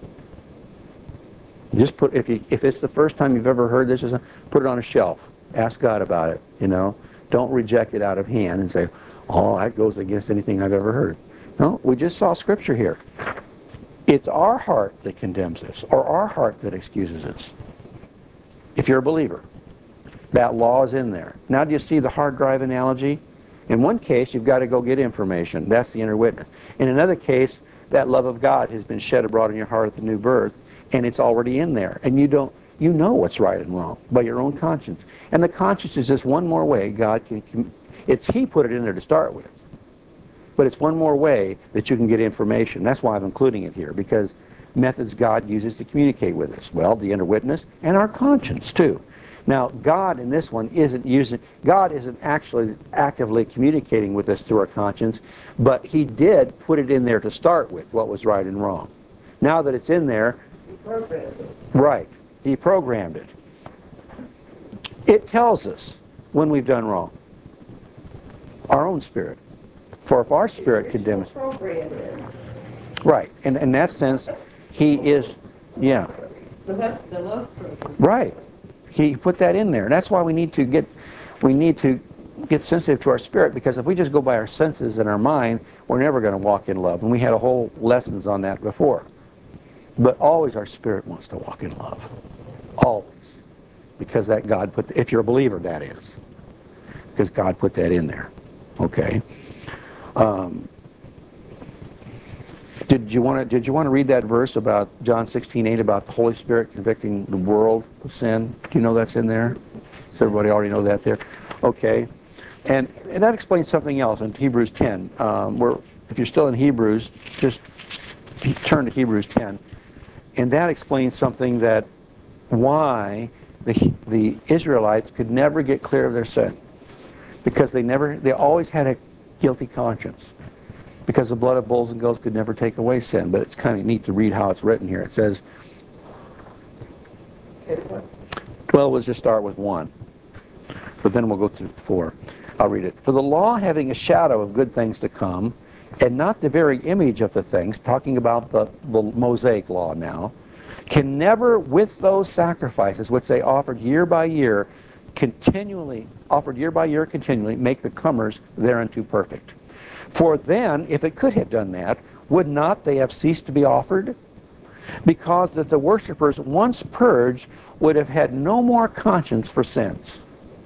Speaker 1: Just put, if you, if it's the first time you've ever heard this, just put it on a shelf. Ask God about it, you know. Don't reject it out of hand and say, oh, that goes against anything I've ever heard. No, we just saw Scripture here. It's our heart that condemns us, or our heart that excuses us. If you're a believer, that law is in there. Now do you see the hard drive analogy? In one case, you've got to go get information. That's the inner witness. In another case, that love of God has been shed abroad in your heart at the new birth, and it's already in there. And you don't, you know what's right and wrong by your own conscience. And the conscience is just one more way God can, can it's He put it in there to start with. But it's one more way that you can get information. That's why I'm including it here, because methods God uses to communicate with us. Well, the inner witness and our conscience, too. Now, God in this one isn't using, God isn't actually actively communicating with us through our conscience, but He did put it in there to start with, what was right and wrong. Now that it's in there,
Speaker 5: He programmed us.
Speaker 1: right, He programmed it. It tells us when we've done wrong. Our own spirit. For if our spirit condemns,
Speaker 5: Programmed it.
Speaker 1: right, and in that sense, He is, yeah,
Speaker 3: The love, the love program.
Speaker 1: right. He put that in there. That's why we need to get, we need to get sensitive to our spirit, because if we just go by our senses and our mind, we're never going to walk in love. And we had a whole lessons on that before. But always our spirit wants to walk in love. Always. Because that God put, if you're a believer, that is. Because God put that in there. Okay. Um, Did you want to? Did you want to read that verse about John sixteen eight about the Holy Spirit convicting the world of sin? Do you know that's in there? Does everybody already know that there? Okay. And, and that explains something else in Hebrews ten, um, where if you're still in Hebrews, just turn to Hebrews ten. And that explains something that why the, the Israelites could never get clear of their sin. Because they never, they always had a guilty conscience. Because the blood of bulls and goats could never take away sin. But it's kind of neat to read how it's written here. It says, well, let's just start with one. But then we'll go through four. I'll read it. For the law having a shadow of good things to come, and not the very image of the things, talking about the, the Mosaic law now, can never, with those sacrifices which they offered year by year, continually, offered year by year continually, make the comers thereunto perfect. For then, if it could have done that, would not they have ceased to be offered? Because that the worshippers, once purged, would have had no more conscience for sins.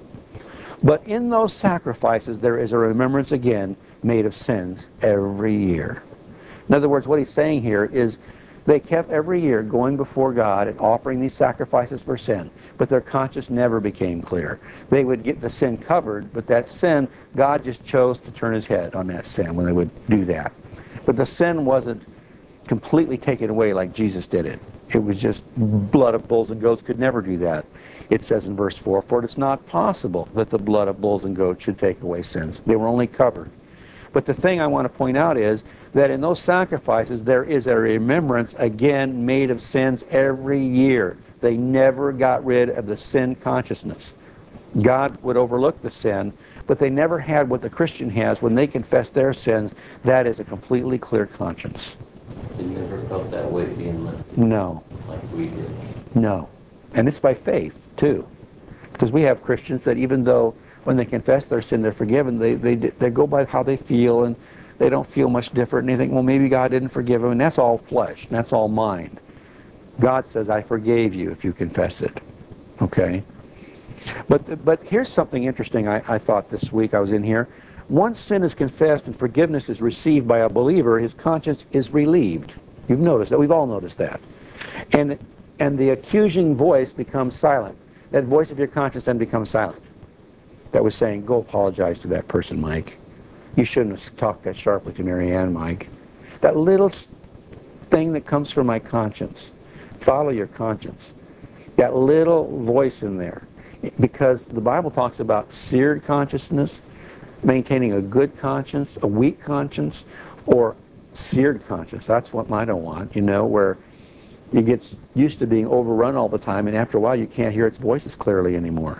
Speaker 1: But in those sacrifices there is a remembrance again made of sins every year. In other words, what he's saying here is they kept every year going before God and offering these sacrifices for sin, but their conscience never became clear. They would get the sin covered, but that sin, God just chose to turn his head on that sin when they would do that. But the sin wasn't completely taken away like Jesus did it. It was just blood of bulls and goats could never do that. It says in verse four, for it is not possible that the blood of bulls and goats should take away sins. They were only covered. But the thing I want to point out is that in those sacrifices there is a remembrance again made of sins every year. They never got rid of the sin consciousness. God would overlook the sin, but they never had what the Christian has when they confess their sins. That is a completely clear conscience.
Speaker 4: They never felt that way being lifted.
Speaker 1: No.
Speaker 4: Like we did.
Speaker 1: No. And it's by faith, too. Because we have Christians that even though when they confess their sin, they're forgiven, they, they, they go by how they feel, and they don't feel much different, and they think, well, maybe God didn't forgive them, and that's all flesh, and that's all mind. God says, I forgave you if you confess it. Okay? But, but here's something interesting I, I thought this week I was in here. Once sin is confessed and forgiveness is received by a believer, his conscience is relieved. You've noticed that. We've all noticed that. And, and the accusing voice becomes silent. That voice of your conscience then becomes silent. That was saying, go apologize to that person, Mike. You shouldn't have talked that sharply to Mary Ann, Mike. That little thing that comes from my conscience. Follow your conscience. That little voice in there. Because the Bible talks about seared consciousness, maintaining a good conscience, a weak conscience, or seared conscience. That's what I don't want, you know, where you get used to being overrun all the time, and after a while you can't hear its voices clearly anymore.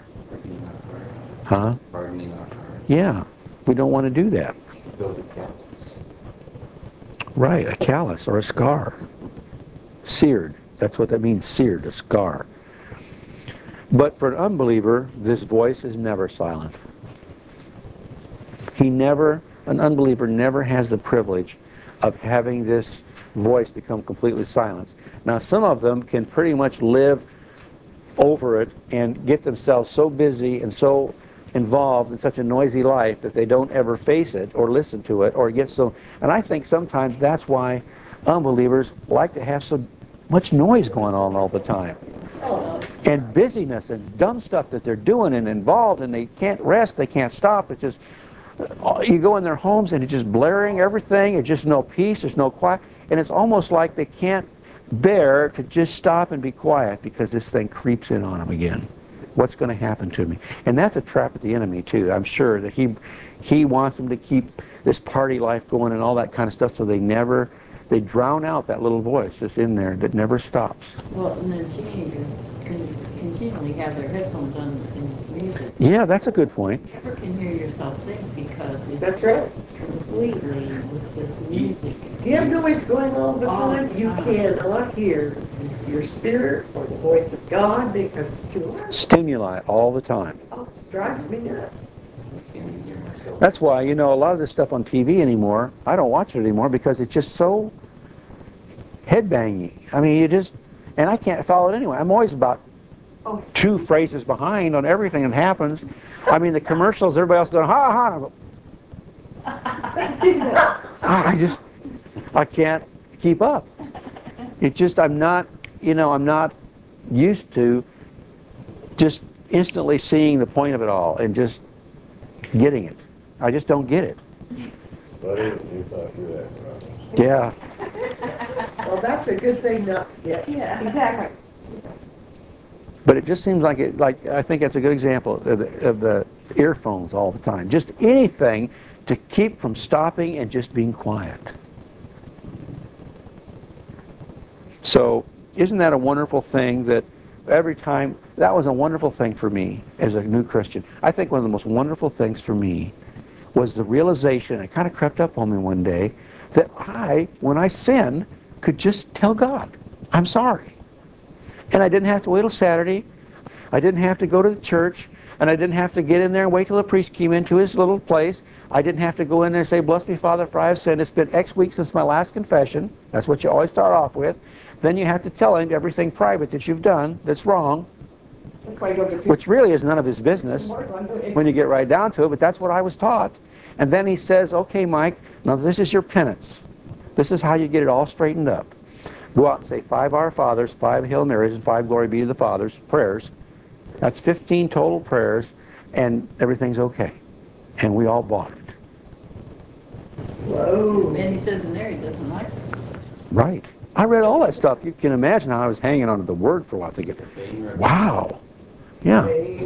Speaker 1: Huh?
Speaker 4: Hardening our heart.
Speaker 1: Yeah. We don't want to do that.
Speaker 4: Build a callus.
Speaker 1: Right, a callus or a scar. Seared. That's what that means, seared, a scar. But for an unbeliever, this voice is never silent. He never, an unbeliever never has the privilege of having this voice become completely silenced. Now, some of them can pretty much live over it and get themselves so busy and so involved in such a noisy life that they don't ever face it or listen to it or get so... And I think sometimes that's why unbelievers like to have so much noise going on all the time. And busyness and dumb stuff that they're doing and involved, and they can't rest, they can't stop. It's just... You go in their homes and it's just blaring everything. It's just no peace, there's no quiet. And it's almost like they can't bear to just stop and be quiet because this thing creeps in on them again. What's going to happen to me? And that's a trap of the enemy too. I'm sure that he he wants them to keep this party life going and all that kind of stuff, so they never, they drown out that little voice that's in there that never stops.
Speaker 3: Well, and then teenagers can continually have their headphones on in this music.
Speaker 1: Yeah, that's a good point.
Speaker 3: You never can hear yourself think because it's
Speaker 5: That's right.
Speaker 3: completely with this music.
Speaker 5: If you have noise going on all the
Speaker 3: All the
Speaker 5: time, you
Speaker 3: time.
Speaker 5: cannot hear your spirit or the voice of God because it's too loud.
Speaker 1: Stimuli all the time.
Speaker 5: Oh, it drives me nuts.
Speaker 4: I can't even hear myself.
Speaker 1: That's why, you know, a lot of this stuff on T V anymore, I don't watch it anymore because it's just so headbanging. I mean, you just, and I can't follow it anyway. I'm always about
Speaker 5: Oh,
Speaker 1: two phrases behind on everything that happens. I mean, the commercials, everybody else going, ha, ha, ha.
Speaker 5: I do that.
Speaker 1: I just, I can't keep up. It's just, I'm not, you know, I'm not used to just instantly seeing the point of it all and just getting it. I just don't get it.
Speaker 2: But he, he thought you that right.
Speaker 1: Yeah.
Speaker 5: Well, that's a good thing not to get.
Speaker 3: Yeah.
Speaker 6: Exactly.
Speaker 1: But it just seems like it, like I think that's a good example of the, of the earphones all the time. Just anything to keep from stopping and just being quiet. So isn't that a wonderful thing that every time, that was a wonderful thing for me as a new Christian. I think one of the most wonderful things for me was the realization, it kind of crept up on me one day, that I, when I sinned, could just tell God, I'm sorry. And I didn't have to wait till Saturday. I didn't have to go to the church. And I didn't have to get in there and wait till the priest came into his little place. I didn't have to go in there and say, bless me, Father, for I have sinned. It's been X weeks since my last confession. That's what you always start off with. Then you have to tell him everything private that you've done that's wrong,
Speaker 6: That's why you go to the
Speaker 1: which really is none of his business when you get right down to it, but that's what I was taught. And then he says, okay, Mike, now this is your penance. This is how you get it all straightened up. Go out and say five Our Fathers, five Hail Marys, and five Glory Be to the Fathers prayers. That's fifteen total prayers, and everything's okay. And we all bought it.
Speaker 5: Whoa.
Speaker 3: And he says in there he doesn't like it.
Speaker 1: Right. I read all that stuff. You can imagine how I was hanging on to the word for a while, thinking, wow. Yeah.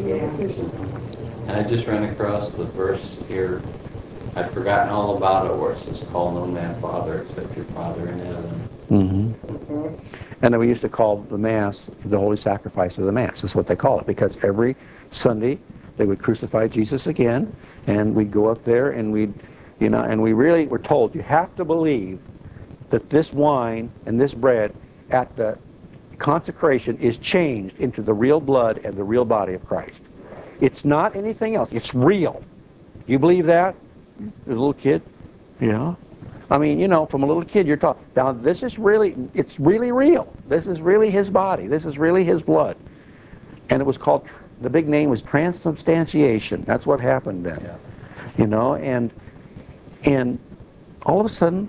Speaker 4: And I just ran across the verse here. I'd forgotten all about it where it says, call no man Father except your Father in heaven.
Speaker 1: Mm-hmm. And then we used to call the Mass the Holy Sacrifice of the Mass. That's what they call it, because every Sunday they would crucify Jesus again, and we'd go up there and we'd, you know, and we really were told, you have to believe that this wine and this bread at the consecration is changed into the real blood and the real body of Christ. It's not anything else. It's real. You believe that? A little kid? Yeah. I mean, you know, from a little kid, you're taught, now this is really, it's really real. This is really his body. This is really his blood. And it was called, the big name was transubstantiation. That's what happened then.
Speaker 4: Yeah.
Speaker 1: You know, and, and all of a sudden,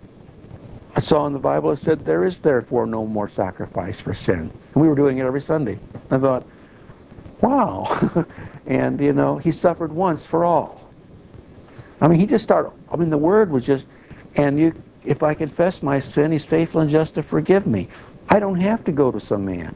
Speaker 1: I saw in the Bible it said, there is therefore no more sacrifice for sin. And we were doing it every Sunday. I thought, wow. And, you know, he suffered once for all. I mean, he just started, I mean, the word was just, and you, if I confess my sin, he's faithful and just to forgive me. I don't have to go to some man.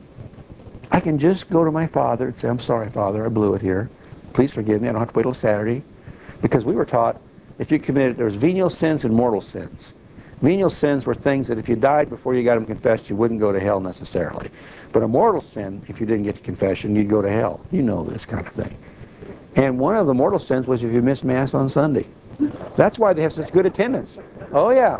Speaker 1: I can just go to my Father and say, I'm sorry, Father, I blew it here. Please forgive me. I don't have to wait till Saturday. Because we were taught, if you committed, there was venial sins and mortal sins. Venial sins were things that if you died before you got them confessed, you wouldn't go to hell necessarily. But a mortal sin, if you didn't get to confession, you'd go to hell. You know this kind of thing. And one of the mortal sins was if you missed Mass on Sunday. That's why they have such good attendance. Oh, yeah.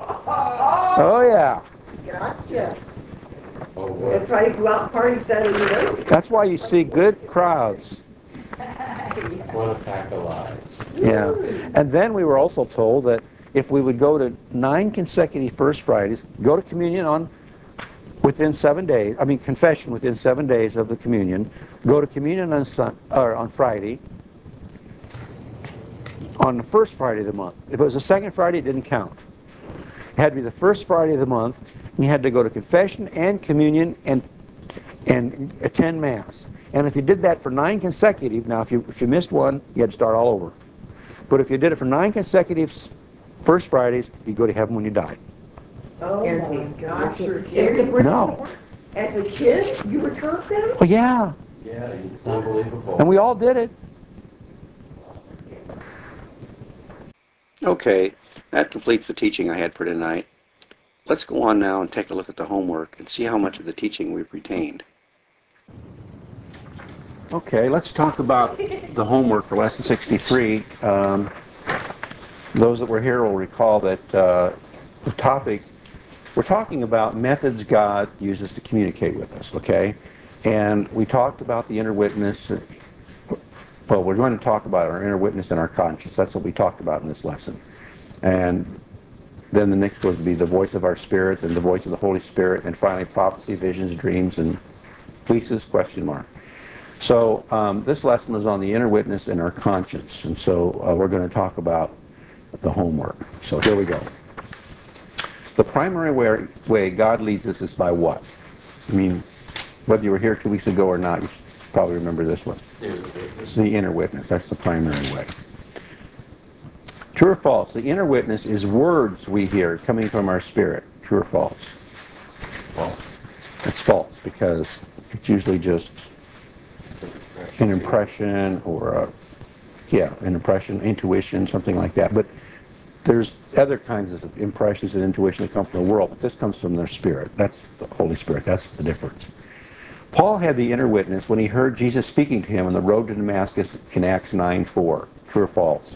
Speaker 1: Oh, yeah.
Speaker 5: Gotcha.
Speaker 4: Oh, boy.
Speaker 5: That's why you go out and party Saturday night.
Speaker 1: That's why you see good crowds.
Speaker 4: What a pack of lies.
Speaker 1: Yeah. And then we were also told that if we would go to nine consecutive First Fridays, go to communion on within seven days, I mean confession within seven days of the communion, go to communion on sun, or on Friday, on the first Friday of the month. If it was the second Friday, it didn't count. It had to be the first Friday of the month, and you had to go to confession and communion and and attend Mass. And if you did that for nine consecutive, now if you if you missed one, you had to start all over. But if you did it for nine consecutive First Fridays, you'd go to heaven when you died.
Speaker 5: Oh my
Speaker 6: Guaranteed.
Speaker 5: gosh, you're
Speaker 6: Guaranteed.
Speaker 5: kidding.
Speaker 1: No.
Speaker 5: As a kid, you were taught that?
Speaker 1: Oh, yeah.
Speaker 4: Yeah, it's unbelievable.
Speaker 1: And we all did it. Okay, that completes the teaching I had for tonight. Let's go on now and take a look at the homework and see how much of the teaching we've retained. Okay, let's talk about the homework for Lesson sixty-three. Um, those that were here will recall that uh, the topic, we're talking about methods God uses to communicate with us, okay? And we talked about the inner witness. Well, we're going to talk about our inner witness and our conscience. That's what we talked about in this lesson. And then the next was to be the voice of our spirit and the voice of the Holy Spirit, and finally prophecy, visions, dreams, and fleeces, question mark. So um, this lesson is on the inner witness and our conscience. And so uh, we're going to talk about the homework. So here we go. The primary way, way God leads us is by what? I mean, whether you were here two weeks ago or not, probably remember this one. It's the inner witness. That's the primary way. True or false? The inner witness is words we hear coming from our spirit. True or false?
Speaker 2: False.
Speaker 1: It's false because it's usually just an impression or a, yeah, an impression, intuition, something like that. But there's other kinds of impressions and intuition that come from the world, but this comes from their spirit. That's the Holy Spirit. That's the difference. Paul had the inner witness when he heard Jesus speaking to him on the road to Damascus in Acts nine four. True or false?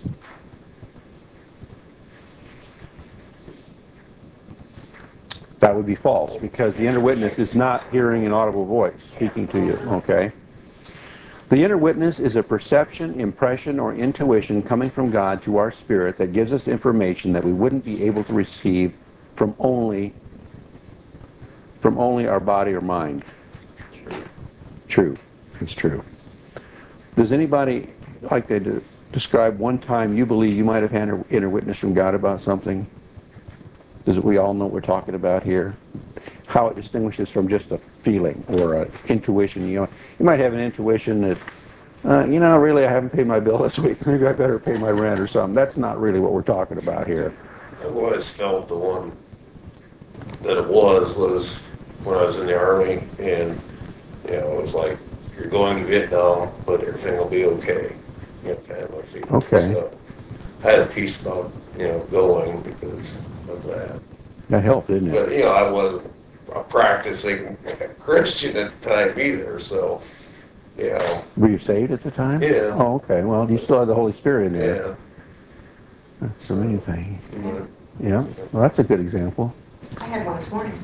Speaker 1: That would be false, because the inner witness is not hearing an audible voice speaking to you, okay? The inner witness is a perception, impression, or intuition coming from God to our spirit that gives us information that we wouldn't be able to receive from only from only our body or mind. True. It's true. Does anybody like to de- describe one time you believe you might have had an inner witness from God about something? Does we all know what we're talking about here? How it distinguishes from just a feeling or an intuition. You know, you might have an intuition that, uh, you know, really I haven't paid my bill this week. Maybe I better pay my rent or something. That's not really what we're talking about here.
Speaker 2: I've always felt the one that it was, was when I was in the Army, and, you know, it was like, you're going to Vietnam, but everything will be okay. You know, kind of a feeling.
Speaker 1: Okay.
Speaker 2: So I had a peace about, you know, going because of that.
Speaker 1: That helped, didn't it?
Speaker 2: But, you know, I wasn't a practicing Christian at the time either, so, you know.
Speaker 1: Were you saved at the time?
Speaker 2: Yeah.
Speaker 1: Oh, okay. Well, you still had the Holy Spirit in there.
Speaker 2: Yeah.
Speaker 1: That's the main thing.
Speaker 2: Yeah.
Speaker 1: Yeah. Well, that's a good example.
Speaker 6: I had one this morning.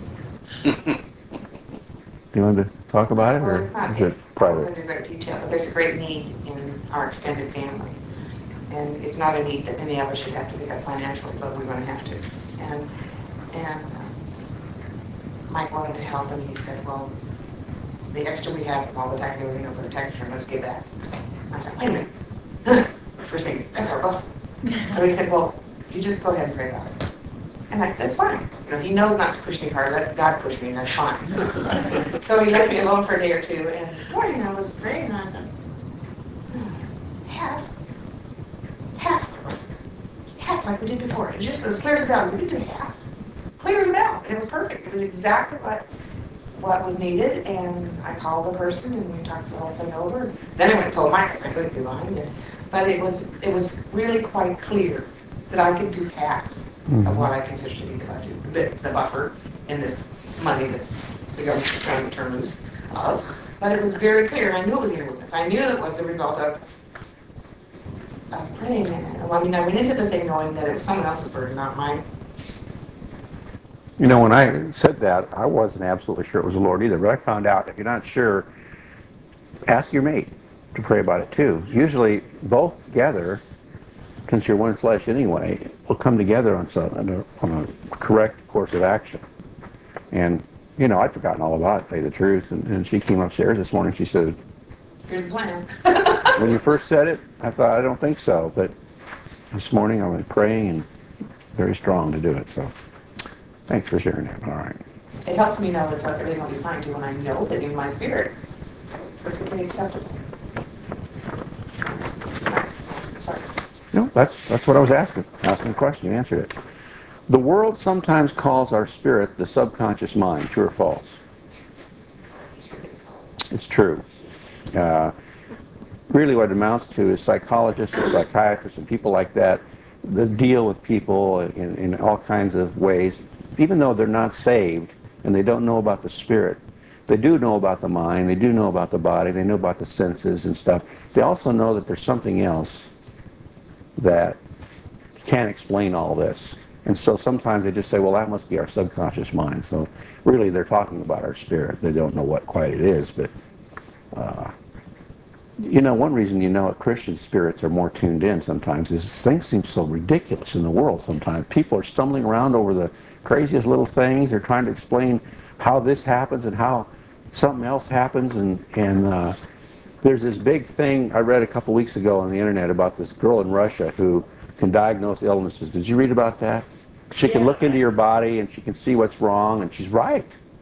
Speaker 1: Do you want to talk about it,
Speaker 6: Well,
Speaker 1: or
Speaker 6: it's not,
Speaker 1: is it
Speaker 6: I won't
Speaker 1: private?
Speaker 6: go into great detail, but there's a great need in our extended family. And it's not a need that any of us should have to pick up financially, but we're going to have to. And, and um, Mike wanted to help, and he said, well, the extra we have from all the tax and everything else with the tax return, let's give that. I thought, wait a minute. First thing is, that's our buffer. So he said, well, you just go ahead and pray about it. And I, that's fine. You know, he knows not to push me hard. Let God push me, and that's fine. So he left me alone for a day or two, and this morning I was praying, and I thought, hmm, half, half, half like we did before. It just as clear as a bell. We could do half. Clear as a bell. And it was perfect. It was exactly what what was needed, and I called the person, and we talked the whole thing over. Then I went and told Mike, because I couldn't be behind it. But it was, it was really quite clear that I could do half of what I consider to be the budget, the, the buffer in this money that's the government's trying to turn loose of. But it was very clear, and I knew it was inner witness. I knew it was the result of, of praying. And well, I mean, I went into the thing knowing that it was someone else's burden, not mine.
Speaker 1: You know, when I said that, I wasn't absolutely sure it was the Lord either, but I found out if you're not sure, ask your mate to pray about it too. Usually, both together, since you're one flesh anyway, will come together on some on a, on a correct course of action. And you know, I'd forgotten all about it, to tell you the truth. And, and she came upstairs this morning. She said,
Speaker 6: Here's the plan.
Speaker 1: when you first said it, I thought, I don't think so. But this morning I was praying and very strong to do it. So thanks for sharing that. All right.
Speaker 6: It helps me know that everything will be fine too when I know that in my spirit it's perfectly acceptable. Sorry.
Speaker 1: No, that's that's what I was asking. Asking a question, you answered it. The world sometimes calls our spirit the subconscious mind. True or false? It's true. Uh, really what it amounts to is psychologists and psychiatrists and people like that that deal with people in, in all kinds of ways, even though they're not saved and they don't know about the spirit. They do know about the mind, they do know about the body, they know about the senses and stuff. They also know that there's something else that can't explain all this. And so sometimes they just say, well, that must be our subconscious mind. So really they're talking about our spirit. They don't know what quite it is, but uh, you know, one reason you know it, Christian spirits are more tuned in sometimes is things seem so ridiculous in the world sometimes. People are stumbling around over the craziest little things. They're trying to explain how this happens and how something else happens. And, and uh, there's this big thing I read a couple weeks ago on the internet about this girl in Russia who can diagnose illnesses. Did you read about that? She can look into your body and she can see what's wrong, and she's right.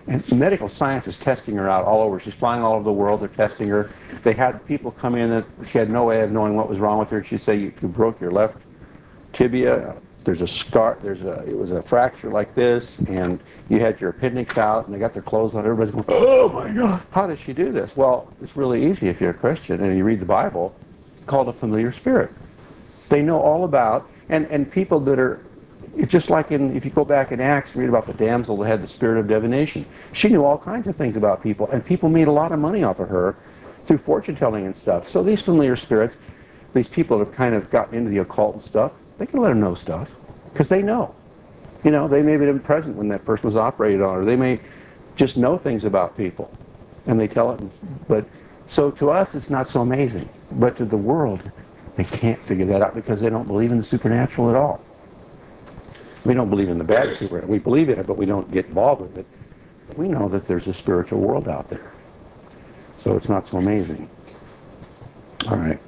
Speaker 1: And medical science is testing her out all over. She's flying all over the world. They're testing her. They had people come in that she had no way of knowing what was wrong with her. She'd say, you, you broke your left tibia. There's a scar. There's a. It was a fracture like this, and you had your appendix out, and they got their clothes on. Everybody's going, oh my God! How did she do this? Well, it's really easy if you're a Christian and you read the Bible. It's called a familiar spirit. They know all about, and and people that are. It's just like in, if you go back in Acts, read about the damsel that had the spirit of divination. She knew all kinds of things about people, and people made a lot of money off of her through fortune telling and stuff. So these familiar spirits, these people that have kind of gotten into the occult and stuff, they can let them know stuff because they know. You know, they may have been present when that person was operated on, or they may just know things about people, and they tell it. But so to us, it's not so amazing, but to the world, they can't figure that out because they don't believe in the supernatural at all. We don't believe in the bad supernatural. We believe in it, but we don't get involved with it. We know that there's a spiritual world out there. So it's not so amazing. All right.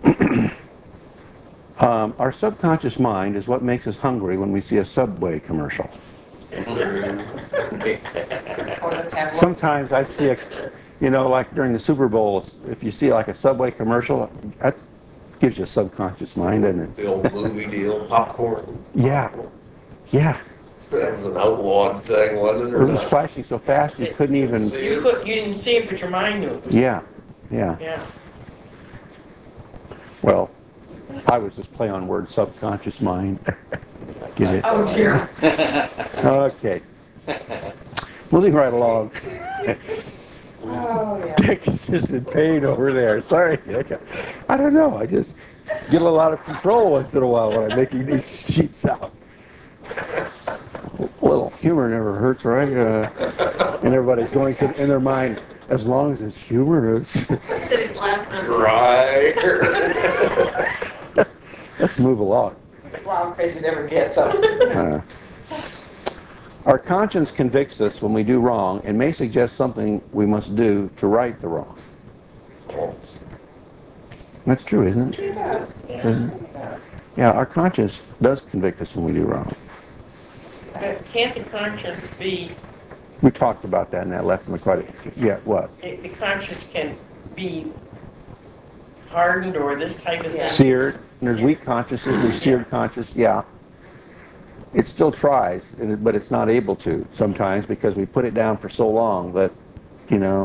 Speaker 1: um, our subconscious mind is what makes us hungry when we see a Subway commercial. Sometimes I see a, you know, like during the Super Bowl, if you see like a Subway commercial, that gives you a subconscious mind, doesn't it?
Speaker 2: The old movie deal, popcorn.
Speaker 1: Yeah. Yeah.
Speaker 2: That was an outlawed thing, wasn't it?
Speaker 1: It
Speaker 2: Or
Speaker 1: was
Speaker 2: not?
Speaker 1: flashing so fast you couldn't even.
Speaker 2: See
Speaker 3: You,
Speaker 2: it?
Speaker 3: could, you didn't see it, but your mind knew it. was-
Speaker 1: Yeah. Yeah.
Speaker 3: Yeah.
Speaker 1: Well, I was just playing on words, subconscious mind. Get it?
Speaker 3: Oh, dear.
Speaker 1: Okay. Moving right along.
Speaker 3: Oh, yeah.
Speaker 1: Dickens is in pain over there. Sorry, Dick. I don't know. I just get a lot of control once in a while when I'm making these sheets out. A little humor never hurts, right? Uh, and everybody's going to, in their mind, as long as it's humorous.
Speaker 2: Right.
Speaker 1: Let's move along.
Speaker 3: That's why I'm crazy never gets up.
Speaker 1: Uh, our conscience convicts us when we do wrong and may suggest something we must do to right the wrong. That's true, isn't it?
Speaker 3: It does. Yeah.
Speaker 1: Mhm.
Speaker 3: It does.
Speaker 1: Yeah, our conscience does convict us when we do wrong.
Speaker 3: But can't the conscience be,
Speaker 1: We talked about that in that lesson. Quite a, yeah, what?
Speaker 3: the the conscience can be hardened or this type of thing?
Speaker 1: Seared. And there's weak consciences, there's seared conscience, yeah. It still tries, and it- but it's not able to sometimes because we put it down for so long that, you know.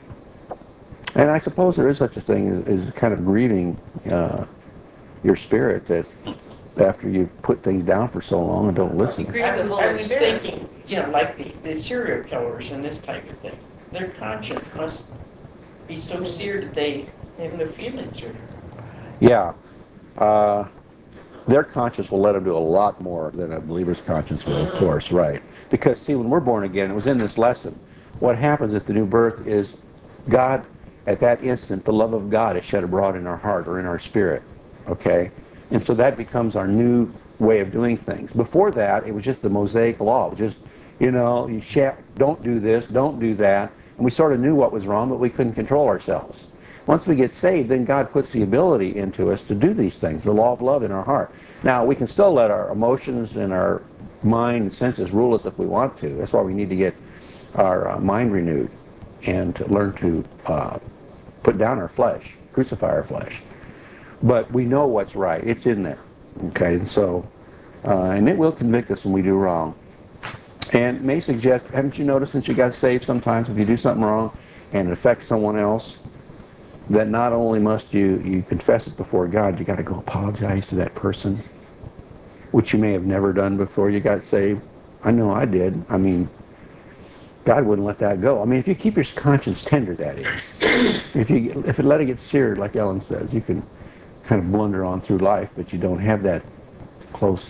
Speaker 1: And I suppose there is such a thing as, as kind of grieving uh, your spirit that after you've put things down for so long and don't listen.
Speaker 3: I was, I was thinking, you know, like the, the serial killers and this type of thing. Their conscience must be so seared that they have no feelings or.
Speaker 1: Yeah. Uh, their conscience will let them do a lot more than a believer's conscience will, of course, right. Because, see, when we're born again, it was in this lesson, what happens at the new birth is God, at that instant, the love of God is shed abroad in our heart or in our spirit, okay? And so that becomes our new way of doing things. Before that, it was just the Mosaic law. It was just, you know, you sha- don't do this, don't do that. And we sort of knew what was wrong, but we couldn't control ourselves. Once we get saved, then God puts the ability into us to do these things, the law of love in our heart. Now, we can still let our emotions and our mind and senses rule us if we want to. That's why we need to get our uh, mind renewed and to learn to uh, put down our flesh, crucify our flesh. But we know what's right. It's in there. Okay, and so, uh, and it will convict us when we do wrong. And it may suggest, haven't you noticed since you got saved sometimes if you do something wrong and it affects someone else, that not only must you, you confess it before God, you got to go apologize to that person, which you may have never done before you got saved. I know I did. I mean, God wouldn't let that go. I mean, if you keep your conscience tender, that is. If you if you let it get seared, like Ellen says, you can kind of blunder on through life, but you don't have that close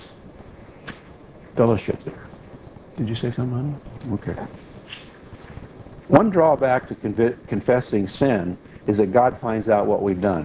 Speaker 1: fellowship there. Did you say something, honey? Okay. One drawback to convi- confessing sin is that God finds out what we've done.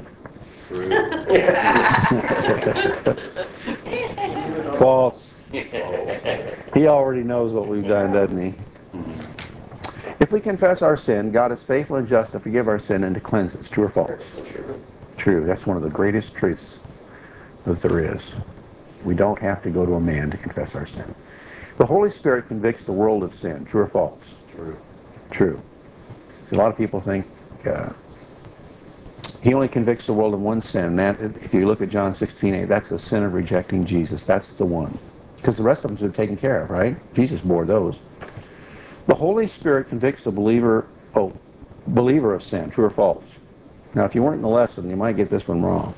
Speaker 1: False. He already knows what we've done, doesn't he? If we confess our sin, God is faithful and just to forgive our sin and to cleanse us. True or false? True. That's one of the greatest truths that there is. We don't have to go to a man to confess our sin. The Holy Spirit convicts the world of sin. True or false?
Speaker 2: True.
Speaker 1: True. A lot of people think uh, he only convicts the world of one sin. That, if you look at John sixteen eight, that's the sin of rejecting Jesus. That's the one. Because the rest of them are taken care of, right? Jesus bore those. The Holy Spirit convicts the believer, oh, believer of sin, true or false. Now, if you weren't in the lesson, you might get this one wrong.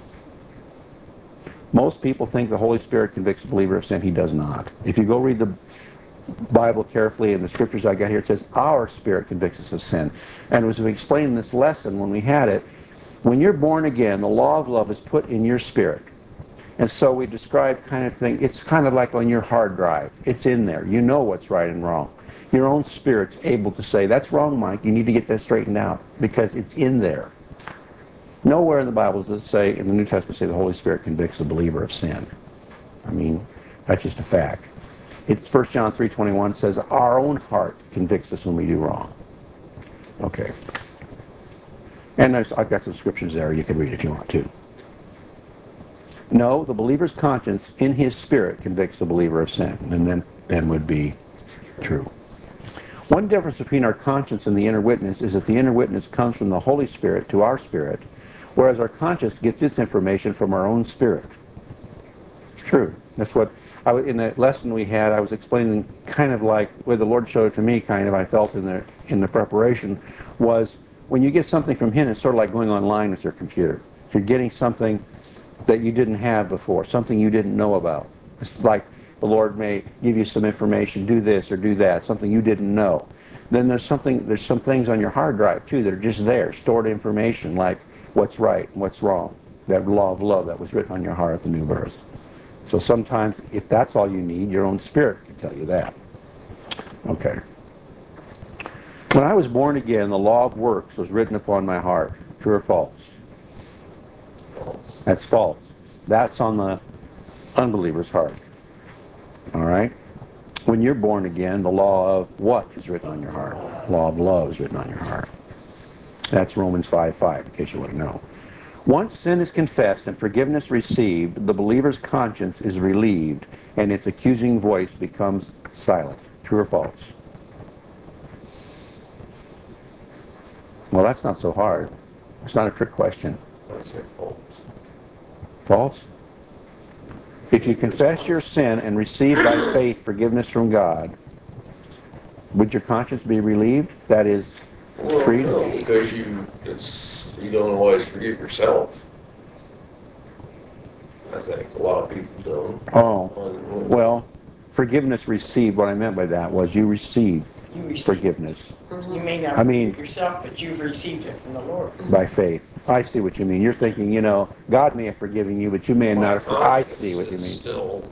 Speaker 1: Most people think the Holy Spirit convicts the believer of sin. He does not. If you go read the Bible carefully and the scriptures I got here, it says our spirit convicts us of sin. And as we explained in this lesson when we had it, when you're born again, the law of love is put in your spirit. And so we describe kind of thing, it's kind of like on your hard drive. It's in there. You know what's right and wrong. Your own spirit's able to say, that's wrong, Mike. You need to get that straightened out because it's in there. Nowhere in the Bible does it say, in the New Testament, say the Holy Spirit convicts the believer of sin. I mean, that's just a fact. It's First John three twenty-one says, our own heart convicts us when we do wrong. Okay. And there's, I've got some scriptures there you can read if you want to. No, the believer's conscience in his spirit convicts the believer of sin, and then, then would be true. One difference between our conscience and the inner witness is that the inner witness comes from the Holy Spirit to our spirit, whereas our conscience gets its information from our own spirit. It's true. That's what, I, in the lesson we had, I was explaining kind of like, where the Lord showed it to me, kind of, I felt in the, in the preparation, was when you get something from Him, it's sort of like going online with your computer. You're getting something that you didn't have before, something you didn't know about. It's like the Lord may give you some information, do this or do that, something you didn't know. Then there's something, there's some things on your hard drive too that are just there, stored information like what's right and what's wrong. That law of love that was written on your heart at the new birth. So sometimes, if that's all you need, your own spirit can tell you that. Okay. When I was born again, the law of works was written upon my heart. True or false?
Speaker 4: False.
Speaker 1: That's false. That's on the unbeliever's heart. All right? When you're born again, the law of what is written on your heart? Law of love is written on your heart. That's Romans five five, in case you want to know. Once sin is confessed and forgiveness received, the believer's conscience is relieved and its accusing voice becomes silent. True or false? Well, that's not so hard. It's not a trick question.
Speaker 2: I say false.
Speaker 1: False? If you confess your sin and receive by faith forgiveness from God, would your conscience be relieved? That is,
Speaker 2: Well,
Speaker 1: freed?
Speaker 2: no, because you, it's, you don't always forgive yourself. I think a lot of people don't.
Speaker 1: Oh,
Speaker 2: On-
Speaker 1: well, forgiveness received, what I meant by that was you receive
Speaker 3: You receive,
Speaker 1: forgiveness
Speaker 3: you may not
Speaker 1: I mean-
Speaker 3: forgive yourself, but you've received it from the Lord.
Speaker 1: by faith. I see what you mean. You're thinking, you know, God may have forgiven you, but you may not have. I see what you
Speaker 2: It's
Speaker 1: mean.
Speaker 2: Still,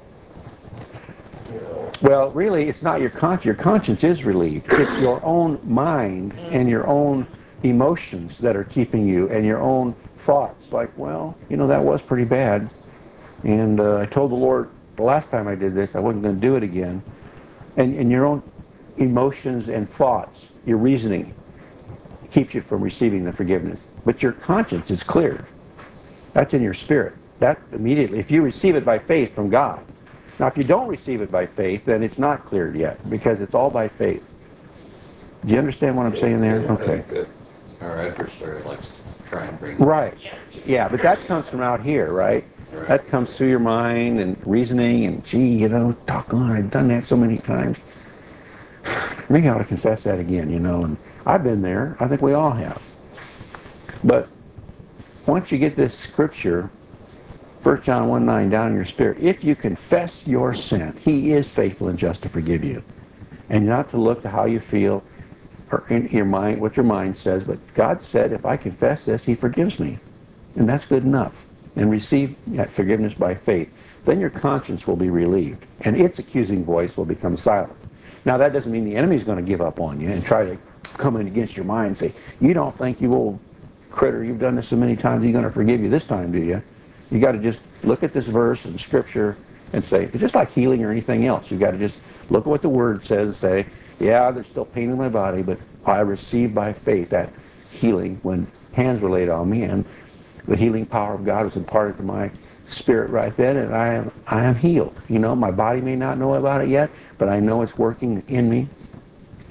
Speaker 2: you know,
Speaker 1: Well, really, it's not your conscience. Your conscience is relieved. It's your own mind and your own emotions that are keeping you, and your own thoughts. Like, well, you know, that was pretty bad. And uh, I told the Lord the last time I did this, I wasn't going to do it again. And, and your own emotions and thoughts, your reasoning, keeps you from receiving the forgiveness. But your conscience is cleared. That's in your spirit. That immediately, if you receive it by faith from God. Now, if you don't receive it by faith, then it's not cleared yet, because it's all by faith. Do you understand what I'm saying there?
Speaker 2: yeah, I
Speaker 1: Okay.
Speaker 2: think that-
Speaker 4: Our adversary likes to try and bring.
Speaker 1: Right. Yeah, but that comes from out here, right?
Speaker 4: Right.
Speaker 1: That comes through your mind and reasoning and, gee, you know, doggone, I've done that so many times. Maybe I ought to confess that again, you know, and I've been there. I think we all have. But once you get this scripture, First John one nine, down in your spirit, if you confess your sin, He is faithful and just to forgive you. And not to look to how you feel or in your mind, what your mind says, but God said, if I confess this, He forgives me. And that's good enough. And receive that forgiveness by faith. Then your conscience will be relieved, and its accusing voice will become silent. Now, that doesn't mean the enemy's going to give up on you and try to come in against your mind and say, you don't think, you old critter, you've done this so many times, He's going to forgive you this time, do you? You got to just look at this verse and Scripture and say, it's just like healing or anything else. You've got to just look at what the Word says and say, yeah, there's still pain in my body, but I received by faith that healing when hands were laid on me, and the healing power of God was imparted to my spirit right then, and I am I am healed. You know, my body may not know about it yet, but I know it's working in me,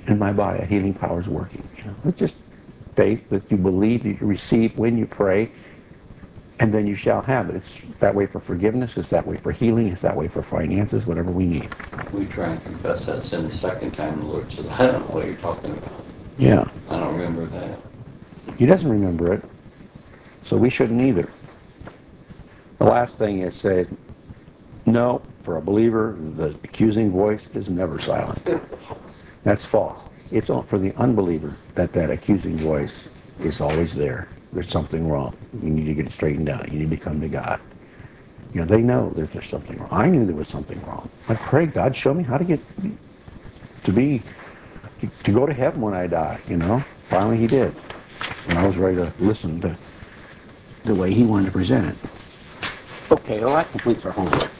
Speaker 1: in my body. A healing power is working. You know, it's just faith that you believe, that you receive when you pray, and then you shall have it. It's that way for forgiveness. It's that way for healing. It's that way for finances, whatever we need.
Speaker 4: We try and confess that sin the second time, the Lord says, I don't know what you're talking about.
Speaker 1: Yeah.
Speaker 4: I don't remember that.
Speaker 1: He doesn't remember it, so we shouldn't either. The last thing is say, no, for a believer, the accusing voice is never silent. That's false. It's all for the unbeliever that that accusing voice is always there. There's something wrong. You need to get it straightened out. You need to come to God. You know, they know that there's something wrong. I knew there was something wrong. I pray, God, show me how to get to be, to go to heaven when I die, you know. Finally he did. And I was ready to listen to the way he wanted to present it. Okay, well that completes our homework.